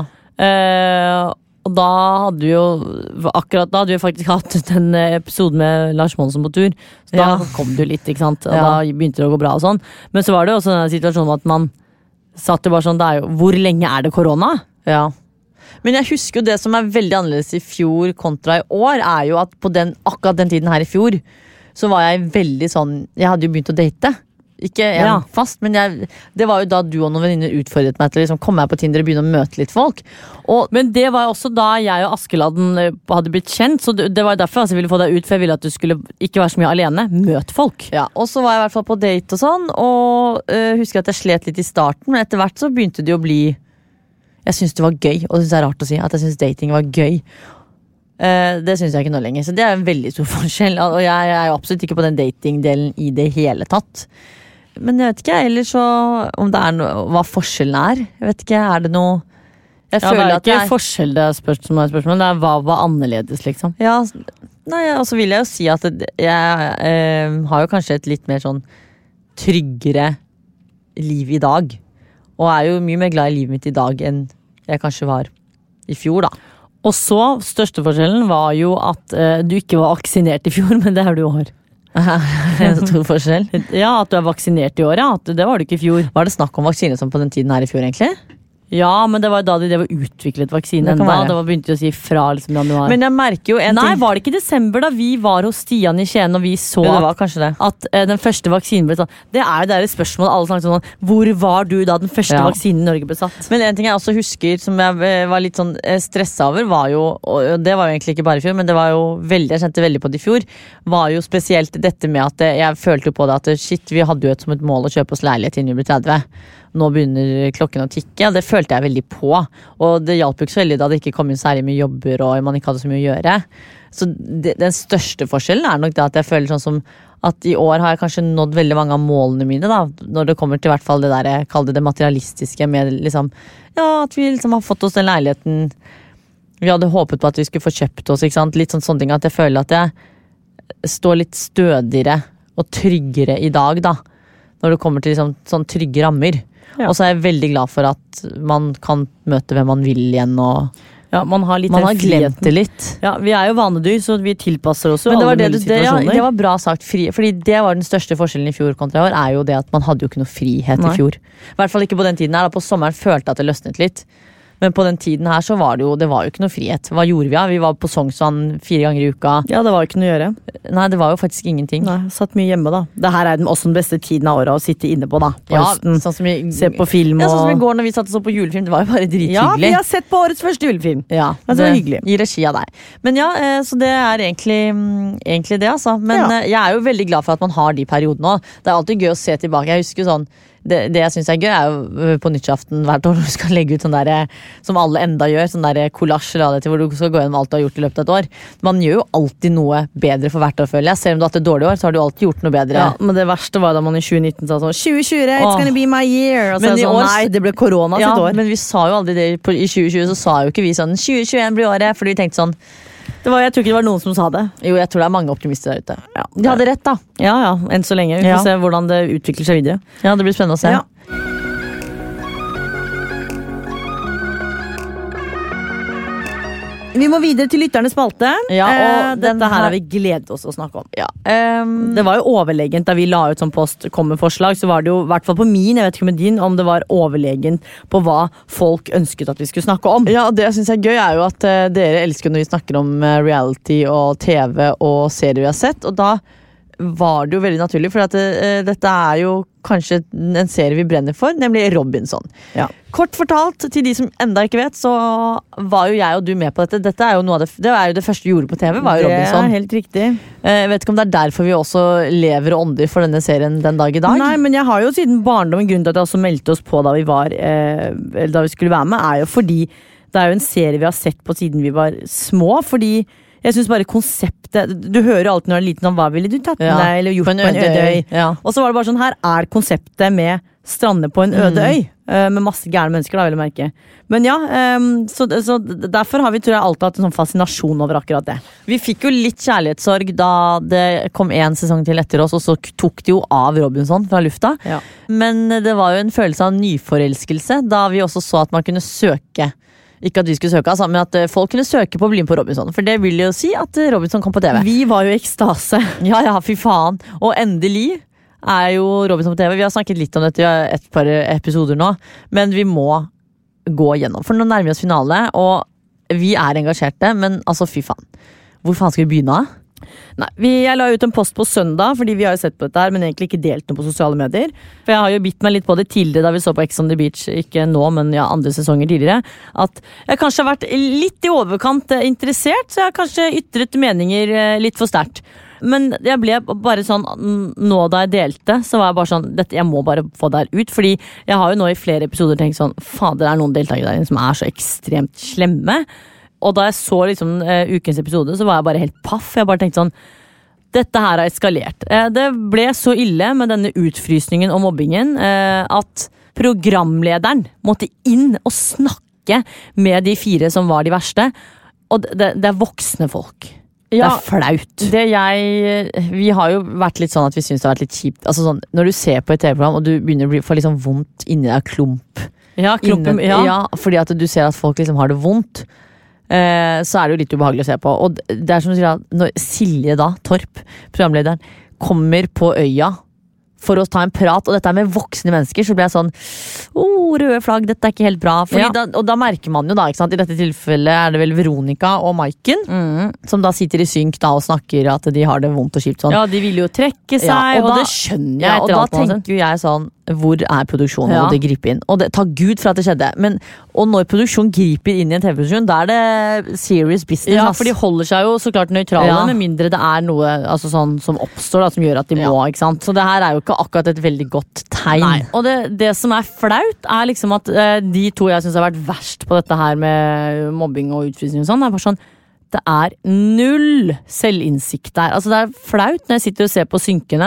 Eh, og da hadde vi jo, akkurat da hadde vi faktisk hatt en episode med Lars Monsen på tur, så da ja. Kom det jo litt, ikke sant, og ja. Da begynte det å gå bra og sånn. Men så var det jo også denne situasjonen at man satt jo bare sånn, det er jo, hvor lenge er det korona?
Ja. Men jeg husker jo det som er veldig annerledes i fjor kontra i år, er jo at på den, akkurat den tiden her i fjor, så var jeg veldig sånn, jeg hadde jo begynt å date. Ikke en
Ja.
fast, men jeg, det var jo da du og noen venninner utfordret meg til å liksom komme her på Tinder og begynne å møte litt folk. Og
Men det var jo også da jeg og Askeladden eh, hadde blitt kjent, så det det var derfor altså, jeg ville få deg ut, for jeg ville at du skulle ikke være så mye alene. Møt folk.
Ja, og så var jeg i hvert fall på date og sånn, og øh, husker at jeg slet litt i starten, men etter hvert så begynte det jo å bli, jeg synes det var gøy, og det synes jeg er rart å si, at jeg synes dating var gøy. Uh, det synes jeg ikke nå lenger, så det er en veldig stor forskjell, og jeg er jo absolutt ikke på den datingdelen i det hele tatt. Men jeg vet ikke, ellers så, om det er noe, hva forskjellen er, jeg vet ikke, er det noe, jeg
Ja, det
føler
er
at
ikke
jeg...
forskjell det er spørsmål, som er spørsmål, det er hva var annerledes, liksom.
Ja, nei, og så vil jeg jo si at det, jeg eh, har jo kanskje et litt mer sånn tryggere liv i dag. Og er jo mye mer glad i livet mitt i dag enn jeg kanskje var i fjor, da.
Og så, største forskjellen var jo at eh, du ikke var vaksinert i fjor, men det er du i år.
En stor forskjell.
Ja, at du er vaksinert i år, ja. At det var du ikke i fjor.
Var det snakk om vaksine som på den tiden her i fjor, egentlig?
Ja, men det var da de drev og utviklet vaksinen
Det kan
enda.
være.
Det var begynt å si fra liksom januar.
Men jeg merker jo en
Nei,
ting.
var det ikke i desember da vi var hos Stian i Skien og vi så
Jo, det
at
var kanskje det.
at eh, den første vaksinen ble satt. Det er jo det spørsmålet alle snakker sånn. Hvor var du da den første
Ja.
vaksinen i Norge ble satt?
Men en ting jeg også husker som jeg eh, var litt sånn eh, stresset over, var jo, og det var jo egentlig ikke bare i fjor, men det var jo veldig, jeg kjente veldig på det i fjor, var jo spesielt dette med at eh, jeg følte jo på det at eh, shit, vi hadde jo et som et mål å kjøpe oss leilighet innen vi ble tretti. Nå begynner klokken å tikke, og det følte jeg veldig på. Og det hjalp jo ikke så veldig da det ikke kom inn særlig mye jobber, og man ikke hadde så mye å gjøre. Så det, den største forskjellen er nok det at jeg føler sånn som at i år har jeg kanskje nådd veldig mange av målene mine, da, når det kommer til i hvert fall det der, jeg kaller det det materialistiske, med liksom, ja, at vi liksom har fått oss den leiligheten vi hadde håpet på at vi skulle få kjøpt oss, ikke sant? Litt sånn sånne ting, at jeg føler at jeg står litt stødigere og tryggere i dag, da, når det kommer til liksom, sånn trygge rammer.
Ja.
Og så er jeg veldig glad for at man kan møte hvem man vil igjen, og
Ja, man har litt
man
den
har glemt
friheten.
det litt.
Ja, vi er jo vanedyr, så vi tilpasser oss jo
Men det
alle
var, det,
mulige
det, ja,
situasjoner.
det var bra sagt, fri, fordi det var den største forskjellen i fjor kontra i år, er jo det at man hadde jo ikke noe frihet
Nei.
i fjor. I hvert fall ikke på den tiden her, da på sommeren følte jeg at det løsnet litt. Men på den tiden her så var det jo, det var jo ikke noe frihet. Hva gjorde vi da? Vi var på Sognsvann fire ganger i uka.
Ja, det var jo ikke noe å gjøre.
Nei, det var jo faktisk ingenting.
Nei, satt mye hjemme da. Det her er den, også den beste tiden av året å sitte inne på da, på
Ja,
høsten.
sånn som i,
Se på film
ja, sånn som i
og...
går når vi satt og så på julefilm, det var jo bare
Ja, vi
drithyggelig.
har sett på årets første julefilm.
Ja,
det var hyggelig.
I regi av deg. Men ja, eh, så det er egentlig, mm, egentlig det, altså. Men
Ja.
eh, jeg er jo veldig glad for at man har de periodene også. Det er alltid gøy å se tilbake. Jeg husker jo sånn, det, det jeg synes er gøy er jo på nyttårsaften hvert år når du skal legge ut sånn der, eh, som alle enda gjør, sånn der collage eller det til hvor du skal gå gjennom alt du har gjort i løpet av et år. Man gjør jo alltid noe bedre for hvert år, føler jeg. Selv om du har hatt et dårlig år, så har du alltid gjort noe bedre.
Ja, men det verste var da man i tjue nitten sa sånn tjue tjue, it's
Åh.
gonna be my year. Og så
Men
er det
i
sånn,
år-
nei, det ble korona
Ja,
sitt år.
men vi sa jo aldri det på, i tjue tjue, så sa jo ikke vi sånn tjue tjueen blir året, fordi vi tenkte sånn,
Det var, jeg tror ikke det var noen som sa det.
jo, jeg tror det er mange optimister der ute. De hadde rett, da.
Ja, ja, enn så lenge. Vi
Ja.
får se hvordan det utvikler seg videre.
Ja, det blir spennende å se.
Ja. Vi må videre til lytternes spalte.
Ja, og
eh,
den
dette her
her-
har vi gledet oss å snakke om.
Ja. ehm,
Det var jo overlegent da vi la ut sånn post kom med forslag, så var det jo, i hvert fall på min, jeg vet ikke med din, om det var overlegent på hva folk ønsket at vi skulle snakke om.
Ja, det jeg synes er gøy er jo at eh, dere elsker når vi snakker om eh, reality og T V og serier vi har sett, og da var det jo veldig naturlig, for at eh, dette er jo kanskje en serie vi brenner for, nemlig Robinson.
Ja.
Kort fortalt, til de som enda ikke vet, så var jo jeg og du med på dette. Dette er jo noe av det, det er jo det første vi gjorde på T V, var jo
Det
Robinson.
er helt riktig.
Eh, Jeg vet ikke om det er derfor vi også lever og ånder for denne serien den dag i dag.
Nei, men jeg har jo siden barndommen, grunnen til at jeg også meldte oss på da vi var eh, eller da vi skulle være med, er jo fordi det er jo en serie vi har sett på siden vi var små, fordi jeg synes bare konseptet, du hører jo alltid når det er liten om hva ville du tatt med
Ja,
deg, eller gjort på en, øde øy.
Ja.
Og så var det bare sånn, her er konseptet med strande på en øde øy, eh, med masse gærne mennesker da, vil jeg merke. Men ja, ehm, så, så derfor har vi, tror jeg, alltid hatt en sånn fascinasjon over akkurat det.
Vi fikk jo litt kjærlighetssorg da det kom en sesong til etter oss, og så tok de jo av Robinson fra lufta.
Ja.
Men det var jo en følelse av nyforelskelse da vi også så at man kunne søke. Ikke at vi skulle søke, altså, men at eh, folk kunne søke på å bli med på Robinson. For det vil jo si at eh, Robinson kom på T V.
Vi var jo i ekstase.
Ja, ja, fy faen. Og endelig er jo Robinson på T V. Vi har snakket litt om dette i et par episoder nå, men vi må gå gjennom. For nå nærmer vi oss finale, og vi er engasjerte, men altså fy faen. Hvor faen skal vi begynne?
Nei, vi, jeg la ut en post på søndag, fordi vi har jo sett på dette her, men egentlig ikke delt noe på sosiale medier. For jeg har jo bitt meg litt på det tidligere da vi så på Ex on the Beach, ikke nå, men ja, andre sesonger tidligere, at jeg kanskje har vært litt i overkant interessert, så jeg har kanskje ytret meninger litt for sterkt. Men jeg ble bare sånn, nå da jeg delte, så var jeg bare sånn, dette, jeg må bare få det her ut, fordi jeg har jo nå i flere episoder tenkt sånn, faen, det er noen deltakere der som er så ekstremt slemme. Og da jeg så liksom uh, ukens episode, så var jeg bare helt paff. Jeg bare tenkte sånn, dette her har eskalert. Uh, det ble så ille med denne utfrysningen og mobbingen uh, at programlederen måtte inn og snakke med de fire som var de verste. Og det, det er voksne folk. Ja, det er flaut. Det jeg, vi har jo vært litt sånn at vi synes det har vært litt kjipt. Altså sånn, når du ser på et T V-program, og du begynner å bli, få litt sånn vondt inni deg, klump. Ja, klumpen, ja. ja. Fordi at du ser at folk liksom har det vondt. Uh, så er det jo litt ubehagelig å se på. Og det er som du sier, når Silje da, Torp, programlederen, kommer på øya for å ta en prat, og dette er med voksne mennesker, så blir jeg sånn, oh, røde flagg, dette er ikke helt bra. Fordi ja. da, og da merker man jo da, ikke sant, i dette tilfellet er det vel Veronica og Maiken, mm. som da sitter i synk da og snakker at de har det vondt og kjipt sånn. Ja, de vil jo trekke seg, ja, og, og da, det skjønner jeg. Ja, og da tenker jo jeg sånn, hvor er produksjonen, ja. og det griper inn. Og det, ta Gud for at det skjedde. Men, og når produksjon griper inn i en T V-produksjon, da er det serious business. Ja, for de holder seg jo så klart nøytrale, ja. med mindre det er noe altså sånn, som oppstår, da, som gjør at de må, ja. ikke sant? Så det her er jo ikke akkurat et veldig godt tegn. Nei. Og det, det som er flaut, er liksom at eh, de to jeg synes har vært verst på dette her med mobbing og utfrysning og sånn, er bare sånn, det er null selvinnsikt der. Altså det er flaut når jeg sitter og ser på synkene.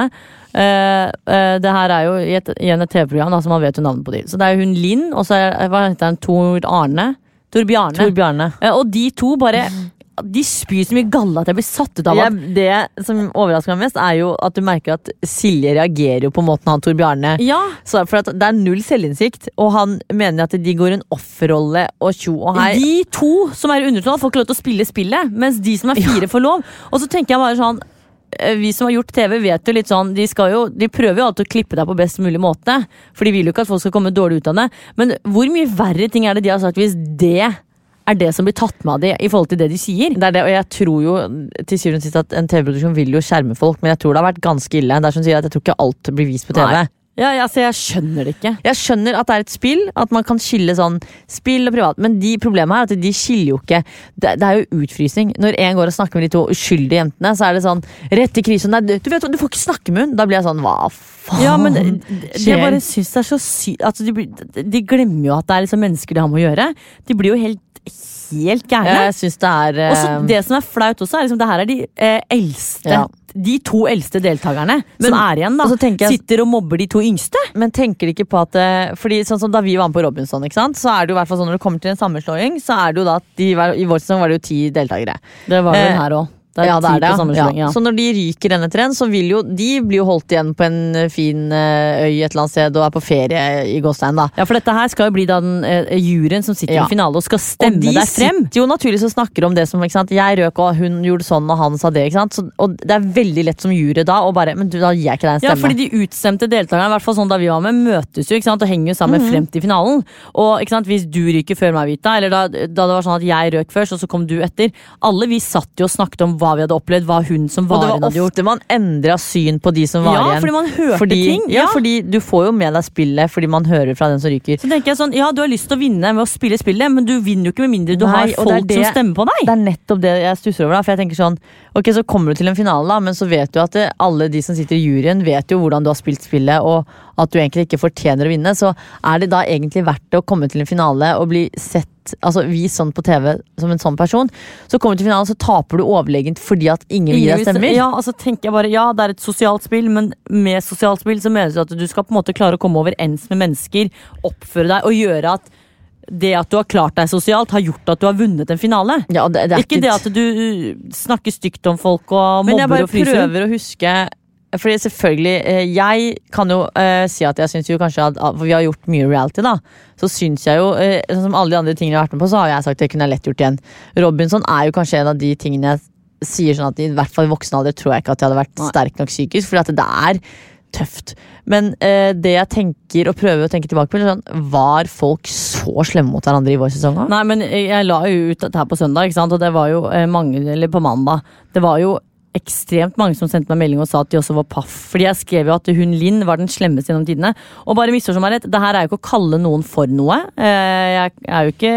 Uh, uh, det her er jo i et, igjen et T V-program da, som man vet jo navnet på de. Så det er jo hun Linn, og så er, hva heter han, Tor Arne? Tor Bjarne. Tor Bjarne. Uh, og de to bare, de spyr så mye galle at jeg blir satt ut av at ja, det som overrasker meg mest er jo at du merker at Silje reagerer jo på måten han Tor Bjarne. Ja. Så for at det er null selvinnsikt, og han mener at de går en offerrolle og tjo og hei. De to som er undertrådt får ikke lov til å spille spillet, mens de som er fire ja. får lov. Og så tenker jeg bare sånn, vi som har gjort T V vet jo litt sånn, de, skal jo, de prøver jo alltid å klippe deg på best mulig måte, for de vil jo ikke at folk skal komme dårlig ut av det. Men hvor mye verre ting er det de har sagt hvis det er det som blir tatt med av det i forhold til det de sier? Det er det, og jeg tror jo til syvende og sist at en T V-produksjon vil jo skjerme folk, men jeg tror det har vært ganske ille. Det er som sier at jeg tror ikke alt blir vist på T V. Nei. Ja, altså jeg skjønner det ikke. Jeg skjønner at det er et spill, at man kan skille sånn spill og privat, men de problemet er at de skiller jo ikke. Det, det er jo utfrysning. Når en går og snakker med de to uskyldige jentene, så er det sånn rett i krisen. Nei, du vet, du får ikke snakke med hun. Da blir jeg sånn, hva faen? Ja, men det, jeg bare synes det er så sykt. Altså, de, de glemmer jo at det er liksom mennesker de har med å gjøre. De blir jo helt helt gærne. Jeg synes det er uh... Også det som er flaut også, er liksom, det her er de uh, eldste ja. De to eldste deltakerne men, som er igjen da jeg, sitter og mobber de to yngste. Men tenker de ikke på at fordi sånn som da vi var med på Robinson, ikke sant? Så er det jo i hvert fall sånn når det kommer til en sammenslåing, så er det jo da at de, i vår sesong var det jo ti deltakere. Det var jo uh, her også. Det ja, det er det. Ja. Ja. Så når de ryker denne trenden, så vil jo de blir jo holdt igjen på en fin øy et eller annet sted og er på ferie i Gåstein da. Ja, for dette her skal jo bli da den uh, juryen som sitter ja. i finale og skal stemme og de deg frem. De sitter jo naturligvis og snakker om det som, ikke sant, jeg røk og hun gjorde sånn og han sa det, ikke sant. Så, og det er veldig lett som jury da, og bare, men du, da gir jeg ikke deg en stemme. Ja, fordi de utstemte deltakerne, i hvert fall sånn da vi var med, møtes jo, ikke sant, og henger jo sammen mm-hmm. frem til finalen. Og, ikke sant, hvis du ryker før meg, Vita, eller da, da det var sånn at jeg røk først, og så kom du etter, alle vi satt jo og snakket om hva vi hadde opplevd, hva hun som var igjen hadde gjort. Og det var ofte man endret syn på de som var igjen. Ja, fordi man hørte fordi, ting. Ja. ja, fordi du får jo med deg spillet fordi man hører fra den som ryker. Så tenker jeg sånn, ja, du har lyst til å vinne med å spille spillet, men du vinner jo ikke med mindre du Nei, har folk det det, som stemmer på deg. Det er nettopp det jeg stusser over da, for jeg tenker sånn, ok, så kommer du til en finale da, men så vet du at det, alle de som sitter i juryen vet jo hvordan du har spilt spillet, og at du egentlig ikke fortjener å vinne, så er det da egentlig verdt det å komme til en finale og bli sett altså vis sånn på T V som en sånn person, så kommer du til finalen så taper du overlegent fordi at ingen gir deg stemmer. Ja, altså tenker jeg bare, ja, det er et sosialt spill, men med sosialt spill så mener du at du skal på en måte klare å komme overens med mennesker, oppføre deg og gjøre at det at du har klart deg sosialt har gjort at du har vunnet en finale. Ja, det, det er ikke det at du snakker stygt om folk og mobber og fryser. Men jeg bare prøver å huske fordi selvfølgelig, jeg kan jo uh, si at jeg synes jo kanskje at for vi har gjort mye reality da, så synes jeg jo uh, som alle de andre tingene jeg har vært med på, så har jeg sagt at jeg kunne ha lett gjort igjen. Robinson er jo kanskje en av de tingene jeg sier sånn at i hvert fall i voksen alder tror jeg ikke at jeg hadde vært Nei. sterk nok psykisk, fordi at det er
tøft. Men eh, det jeg tenker, og prøver å tenke tilbake på, sånn, var folk så slemme mot hverandre i vår sesong?
Nei, men jeg la jo ut dette her på søndag, ikke sant? Og det var jo eh, mange, eller på mandag, det var jo ekstremt mange som sendte meg melding og sa at de også var paff. Fordi jeg skrev jo at hun Linn var den slemmeste gjennom tidene. Og bare misforstå meg rett, det her er jo ikke å kalle noen for noe. Eh, jeg er jo ikke...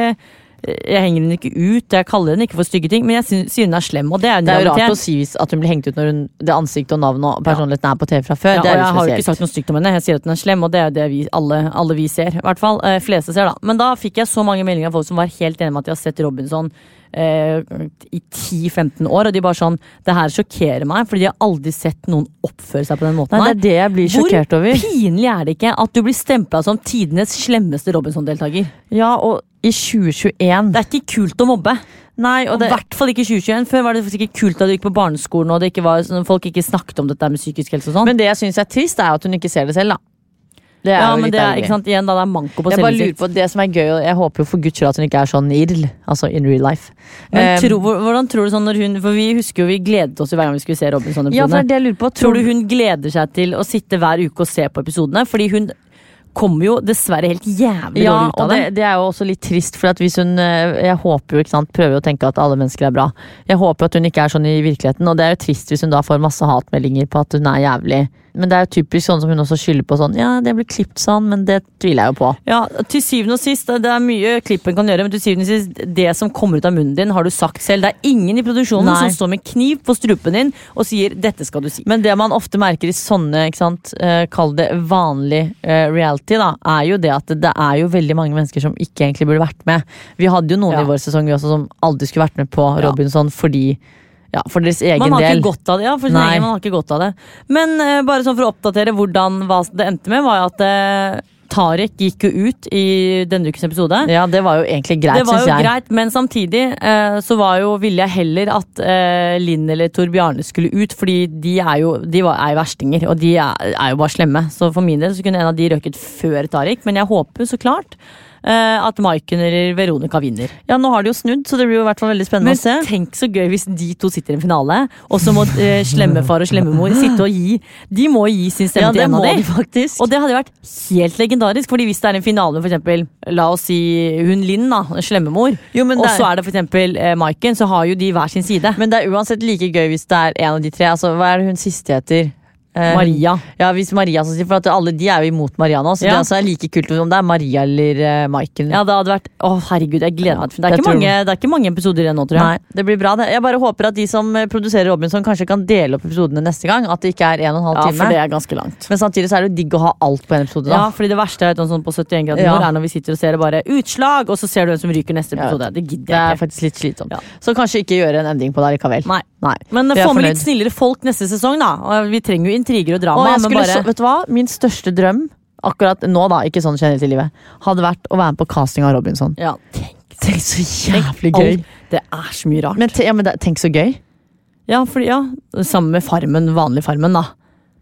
Jeg henger henne ikke ut, jeg kaller henne ikke for stygge ting, men jeg synes, sier hun er slem, og det er en
Det er jo
realitet.
rart å si at hun blir hengt ut når hun, det ansikt og navn og personligheten er på T V fra før.
Ja,
det
og
er jo
jeg har jo ikke
spesielt.
sagt noe stygt om henne, jeg sier at hun er slem, og det er det vi, alle, alle vi ser, i hvert fall, eh, fleste ser da. Men da fikk jeg så mange meldinger av folk som var helt enige med at de har sett Robinson eh, i ti til femten år, og de bare sånn, det her sjokkerer meg, fordi de har aldri sett noen oppføre seg på den måten.
Nei, det er det jeg blir sjokkert over.
Hvor pinlig er det ikke at du blir stemplet som tidenes slemmeste Robinson-deltaker?
Ja, og i tjue tjueen.
Det er ikke kult å mobbe.
Nei, og
Og i
det...
hvert fall ikke i tjue tjueen. Før var det sikkert kult da du gikk på barneskolen, og det ikke var, sånn, folk ikke snakket om dette med psykisk helse og sånn.
Men det jeg synes er trist er at hun ikke ser det selv, da. Det er
ja,
jo
men
litt
det er,
ærlig.
ikke sant, igjen da, det er manko på
Jeg bare lurer
selvinnsikt.
på det som er gøy, og jeg håper jo for Guds skyld at hun ikke er sånn irl, altså in real life.
Men
Um,
tro, hvor- hvordan tror du sånn når hun, for vi husker jo vi gledet oss jo hver gang vi skulle se
ja, for det
Robinson-episodene.
er det jeg lurer på.
Tror du hun gleder seg til å sitte hver uke og se på episodene? Fordi hun kommer jo dessverre helt jævlig
Ja,
dårlig ut
og
av
det,
det.
det er jo også litt trist, for at hvis hun eh, jeg håper jo, ikke sant, prøver å tenke at alle mennesker er bra. Jeg håper at hun ikke er sånn i virkeligheten, og det er jo trist hvis hun da får masse hatmeldinger på at hun er jævlig. Men det er jo typisk sånn som hun også skylder på sånn, ja, det blir klippet sånn, men det tviler jeg jo på.
Ja, til syvende og sist, det er mye klippen kan gjøre, men til syvende og sist, det som kommer ut av munnen din har du sagt selv. Det er ingen i produksjonen
Nei.
som står med kniv på strupen din og sier, dette skal du si.
Men det man ofte merker i sånne, ikke sant, eh, kall det vanlig eh, reality da, er jo det at det, det er jo veldig mange mennesker som ikke egentlig burde vært med. Vi hadde jo noen
Ja.
i vår sesong vi også som aldri skulle vært med på Robinson fordi, ja, for deres egen
Man har
del.
ikke godt av det, ja, for sin
Nei.
egen man har ikke godt av det. Men eh, bare sånn for å oppdatere hvordan hva det endte med, var jo at eh, Tarek gikk jo ut i denne ukens episode.
Ja, det var jo egentlig greit,
Det var
synes
jo
jeg.
greit, men samtidig eh, så var jo, ville jeg heller at eh, Linn eller Tor Bjarne skulle ut, fordi de er jo, de var, er jo verstinger, og de er, er jo bare slemme. Så for min del så kunne en av de røket før Tarek, men jeg håper så klart eh, at Maiken eller Veronica vinner.
Ja, nå har det jo snudd, så det blir jo i hvert fall veldig spennende
Men
å se.
tenk så gøy hvis de to sitter i en finale, og så må eh, slemmefar og slemmemor sitte og gi, de må gi sin stemme
Ja,
til
det
en
må
av
de
dem.
faktisk.
Og det hadde vært helt legendarisk, fordi hvis det er en finale med for eksempel, la oss si hun Linn da, slemmemor,
Jo, men
og
det er-
så er det for eksempel eh, Maiken, så har jo de hver sin side.
Men det er uansett like gøy hvis det er en av de tre. Altså, hva er det hun siste heter? Eh,
Maria.
Ja, hvis Maria som sier, for at alle de er jo imot Maria nå, så
Ja.
det altså er like kult om det er Maria eller uh, Maiken.
Ja, det hadde vært, å herregud, jeg gleder meg til det. Er
Jeg
ikke
tror-
mange, det er ikke mange episoder igjen nå, tror jeg.
Nei, det blir bra det. Jeg bare håper at de som eh, produserer Robinson kanskje kan dele opp episodene neste gang. At det ikke er en og en halv
Ja,
time.
for det er ganske langt.
Men samtidig så er det jo digg å ha alt på en episode. Da.
Ja, fordi det verste er sånn på syttien grader
Ja.
nord er når vi sitter og ser det bare utslag, og så ser du hvem som ryker neste
Ja.
episode. Det
Det
gidder
er
jeg ikke.
faktisk litt slitsomt.
Ja.
Så kanskje ikke gjøre en endring på det likevel.
Nei.
Nei.
Men
Vi er
få med
fornøyd.
litt snillere folk neste sesong, da. Og vi trenger jo intriger og drama.
Og jeg
men
skulle,
bare...
så, vet du hva? Min største drøm akkurat nå, da, ikke sånn generelt i livet, hadde vært å være med på casting av Robinson.
Ja, tenk,
Tenk så jævlig
alt.
gøy.
Det er så mye rart.
Men, te, ja, men det, tenk så gøy.
ja, fordi, ja, sammen med Farmen, vanlig Farmen, da.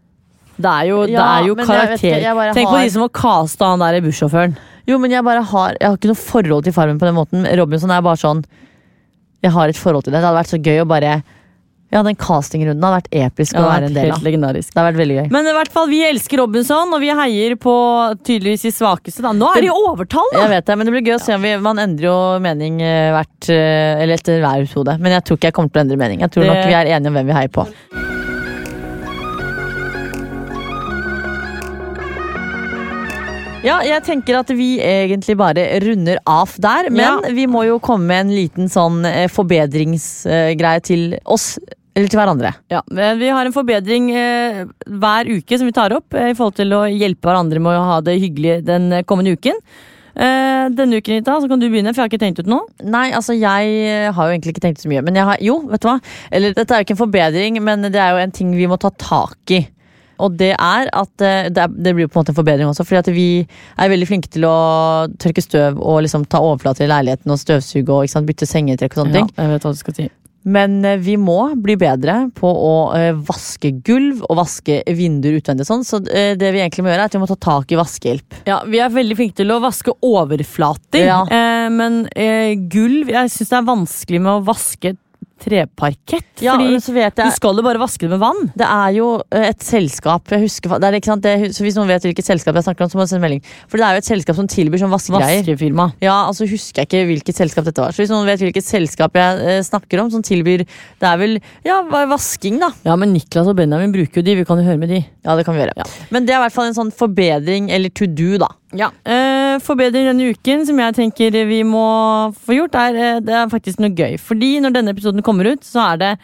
Det er jo, det
Ja,
er jo
men jeg vet
karakter.
ikke, jeg bare
Tenk på
har-
de som må caste han der i bussjåføren.
Jo, men jeg bare har Jeg har ikke noe forhold til Farmen på den måten. Robinson er bare sånn Jeg har et forhold til det. Det hadde vært så gøy å bare Ja, den castingrunden hadde vært episk
Ja,
å
det
være
er
en del
helt
av.
legendarisk.
Det har vært veldig gøy.
Men i hvert fall, vi elsker Robinson, og vi heier på tydeligvis de svakeste. Da. Nå er de i overtall, da!
Jeg vet det, men det blir gøy å se om vi Man endrer jo mening eh, hvert eh, Eller etter hver episode. Men jeg tror ikke jeg kommer til å endre mening. Jeg tror
Det-
nok vi er enige om hvem vi heier på. Ja, jeg tenker at vi egentlig bare runder av der, men
Ja.
vi må jo komme med en liten sånn eh, forbedringsgreie til oss, eller til hverandre.
Ja, men vi har en forbedring eh, hver uke som vi tar opp eh, i forhold til å hjelpe hverandre med å ha det hyggelig den eh, kommende uken. Eh, denne uken, Rita, så kan du begynne, for jeg har ikke tenkt ut noe.
Nei, altså jeg har jo egentlig ikke tenkt så mye, men jeg har, jo, vet du hva? Eller dette er jo ikke en forbedring, men det er jo en ting vi må ta tak i. Og det er at eh, det, er, det blir jo på en måte en forbedring også, fordi at vi er veldig flinke til å tørke støv og liksom ta overflater i leiligheten og støvsuge og ikke sant, bytte sengetrekk og sånne ting.
jeg vet hva du skal si.
Men eh, vi må bli bedre på å eh, vaske gulv og vaske vinduer utvendig sånn, så eh, det vi egentlig må gjøre er at vi må ta tak i vaskehjelp.
Ja, vi er veldig flinke til å vaske overflater,
Ja.
eh, men eh, gulv, jeg synes det er vanskelig med å vaske treparkett.
Ja,
fordi
men så vet jeg-
du skal jo bare vaske det med vann.
Det er jo et selskap, jeg husker, det er, ikke sant, det er, så hvis noen vet hvilket selskap jeg snakker om, så må jeg sende melding. For det er jo et selskap som tilbyr sånn vaskegreier.
Vaskefirma.
Ja, altså husker jeg ikke hvilket selskap dette var. Så hvis noen vet hvilket selskap jeg eh, snakker om, som tilbyr, det er vel, ja, vasking da.
Ja, men Niklas og Benjamin bruker jo de, vi kan jo høre med de.
Ja, det kan vi gjøre.
Ja.
Men det er i hvert fall en sånn forbedring, eller to do da.
Ja. Eh, forbedring denne uken som jeg tenker vi må få gjort, er, eh, det er faktisk noe gøy. Fordi når denne episoden kommer ut, så er det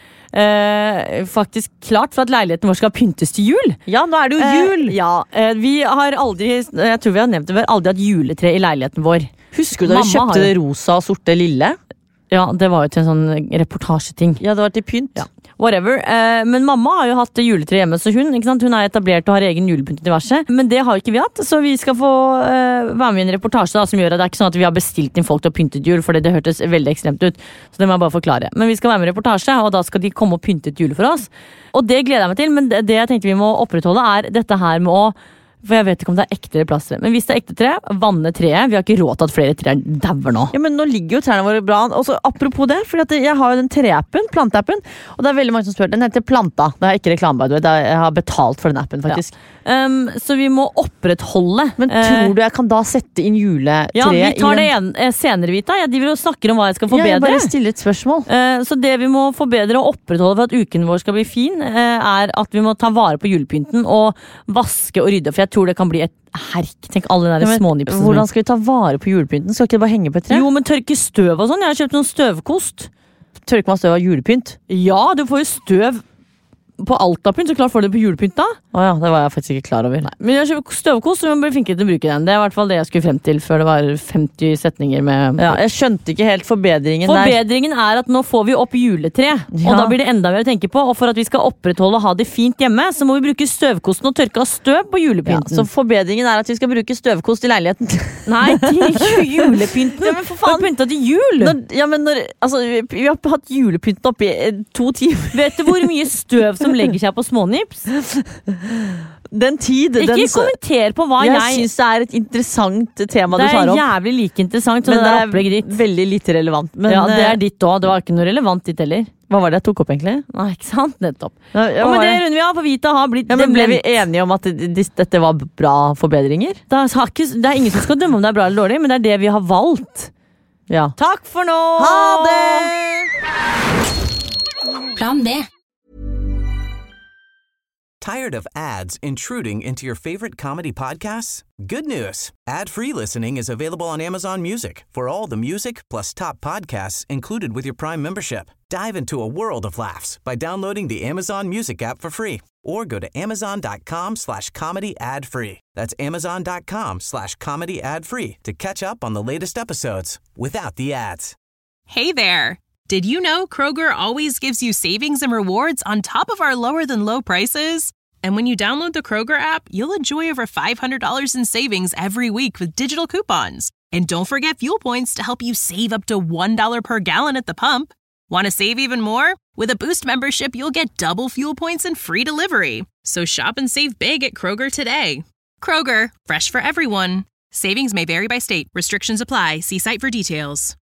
eh, faktisk klart for at leiligheten vår skal pyntes til jul.
Ja, nå er det jo jul!
Eh, ja, eh, vi har aldri, jeg tror vi har nevnt det, vi har aldri hatt juletre i leiligheten vår.
Husker du da vi
Mamma
kjøpte
har jo-
det rosa og sorte lille?
Ja, det var jo til en sånn reportasjeting.
Ja, det var til pynt.
Ja. Whatever, eh, men mamma har jo hatt juletre hjemme, så hun, ikke sant? Hun er etablert og har egen julepynt i diverset. Men det har jo ikke vi hatt, så vi skal få eh, være med i en reportasje da, som gjør at det er ikke sånn at vi har bestilt inn folk til å pynte et jul, for det, det hørtes veldig ekstremt ut. Så det må jeg bare forklare. Men vi skal være med i reportasje, og da skal de komme og pynte et jule for oss. Og det gleder jeg meg til, men det, det jeg tenkte vi må opprettholde er dette her med å, for jeg vet ikke om det er ekte eller plasttre, men hvis det er ekte tre, vanne treet. Vi har ikke råd til at flere trær dauer nå.
Ja, men nå ligger jo trærne våre bra. Og så apropos det, for jeg har jo den treappen, planteappen, og det er veldig mange som spør. Den heter Planta. Det er ikke reklame, by the way. Det er- Jeg har betalt for den appen, faktisk.
Ja. Um, så vi må opprettholde.
Men
eh,
tror du jeg kan da sette inn juletreet
Ja, vi tar
i
det
en...
en, eh, senere, Vita. Jeg driver og snakker om hva jeg skal
Ja, jeg
forbedre.
bare stiller et spørsmål.
Eh, Så det vi må forbedre og opprettholde for at uken vår skal bli fin, eh, er at vi må ta vare på julepynten og vaske og rydde, for jeg tror det kan bli et herk. Tenk alle de
Ja,
der
men
smånipsene.
hvordan skal vi ta vare på julepynten? Skal ikke det bare henge på et tre?
Jo, men tørke støv og sånn. Jeg har kjøpt noen støvkost.
Tørker man støv av julepynt?
Ja, du får jo støv på altapynt, så klart får du det på julepynt da.
Å ja, det var jeg faktisk ikke klar over.
Nei, men jeg har kjøpt støvkost, så vi må bli flinkere til å bruke den. Det er i hvert fall det jeg skulle frem til før det var femti setninger med...
Ja, jeg skjønte ikke helt forbedringen der.
Forbedringen er at nå får vi opp juletre, og
Ja.
da blir det enda mer å tenke på. Og for at vi skal opprettholde og ha det fint hjemme, så må vi bruke støvkosten og tørke av støv på
Ja,
julepynten.
så forbedringen er at vi skal bruke støvkost i leiligheten.
Nei, til julepynten!
Ja, men for faen.
Vi har pynta til jul!
Når, ja, men når, altså, vi, vi har hatt julepynten oppe i eh, to timer.
Vet du hvor mye støv som legger seg på smånips?
Den tid,
Ikke
den,
kommenter på hva
jeg,
jeg,
synes det er et interessant tema
Det
du tar
er
opp.
jævlig like interessant som
Men
det
det
der
er
opplegget ditt.
veldig lite relevant. Men,
Ja, det
eh,
er ditt òg. Det var ikke noe relevant ditt heller.
hva var det jeg tok opp, egentlig?
Nei, ikke sant? Nettopp.
Ja, ja,
Og
hva
med
var
det
det?
runder vi av, for Vita har blitt
Ja, men ble vi
dement.
enige om at det- det- dette var bra forbedringer?
Det er, ikke, det er ingen som skal dømme om det er bra eller dårlig, men det er det vi har valgt.
Ja.
Takk for nå!
Ha det!
Plan B.
Tired of ads intruding into your favorite comedy podcasts? Good news. Ad-free listening is available on Amazon Music for all the music plus top podcasts included with your Prime membership. Dive into a world of laughs by downloading the Amazon Music app for free or go to amazon.com slash comedy ad free. That's amazon.com slash comedy ad free to catch up on the latest episodes without the ads.
Hey there! Did you know Kroger always gives you savings and rewards on top of our lower-than-low prices? And when you download the Kroger app, you'll enjoy over five hundred dollars in savings every week with digital coupons. And don't forget fuel points to help you save up to one dollar per gallon at the pump. Want to save even more? With a Boost membership, you'll get double fuel points and free delivery. So shop and save big at Kroger today. Kroger, fresh for everyone. Savings may vary by state. Restrictions apply. See site for details.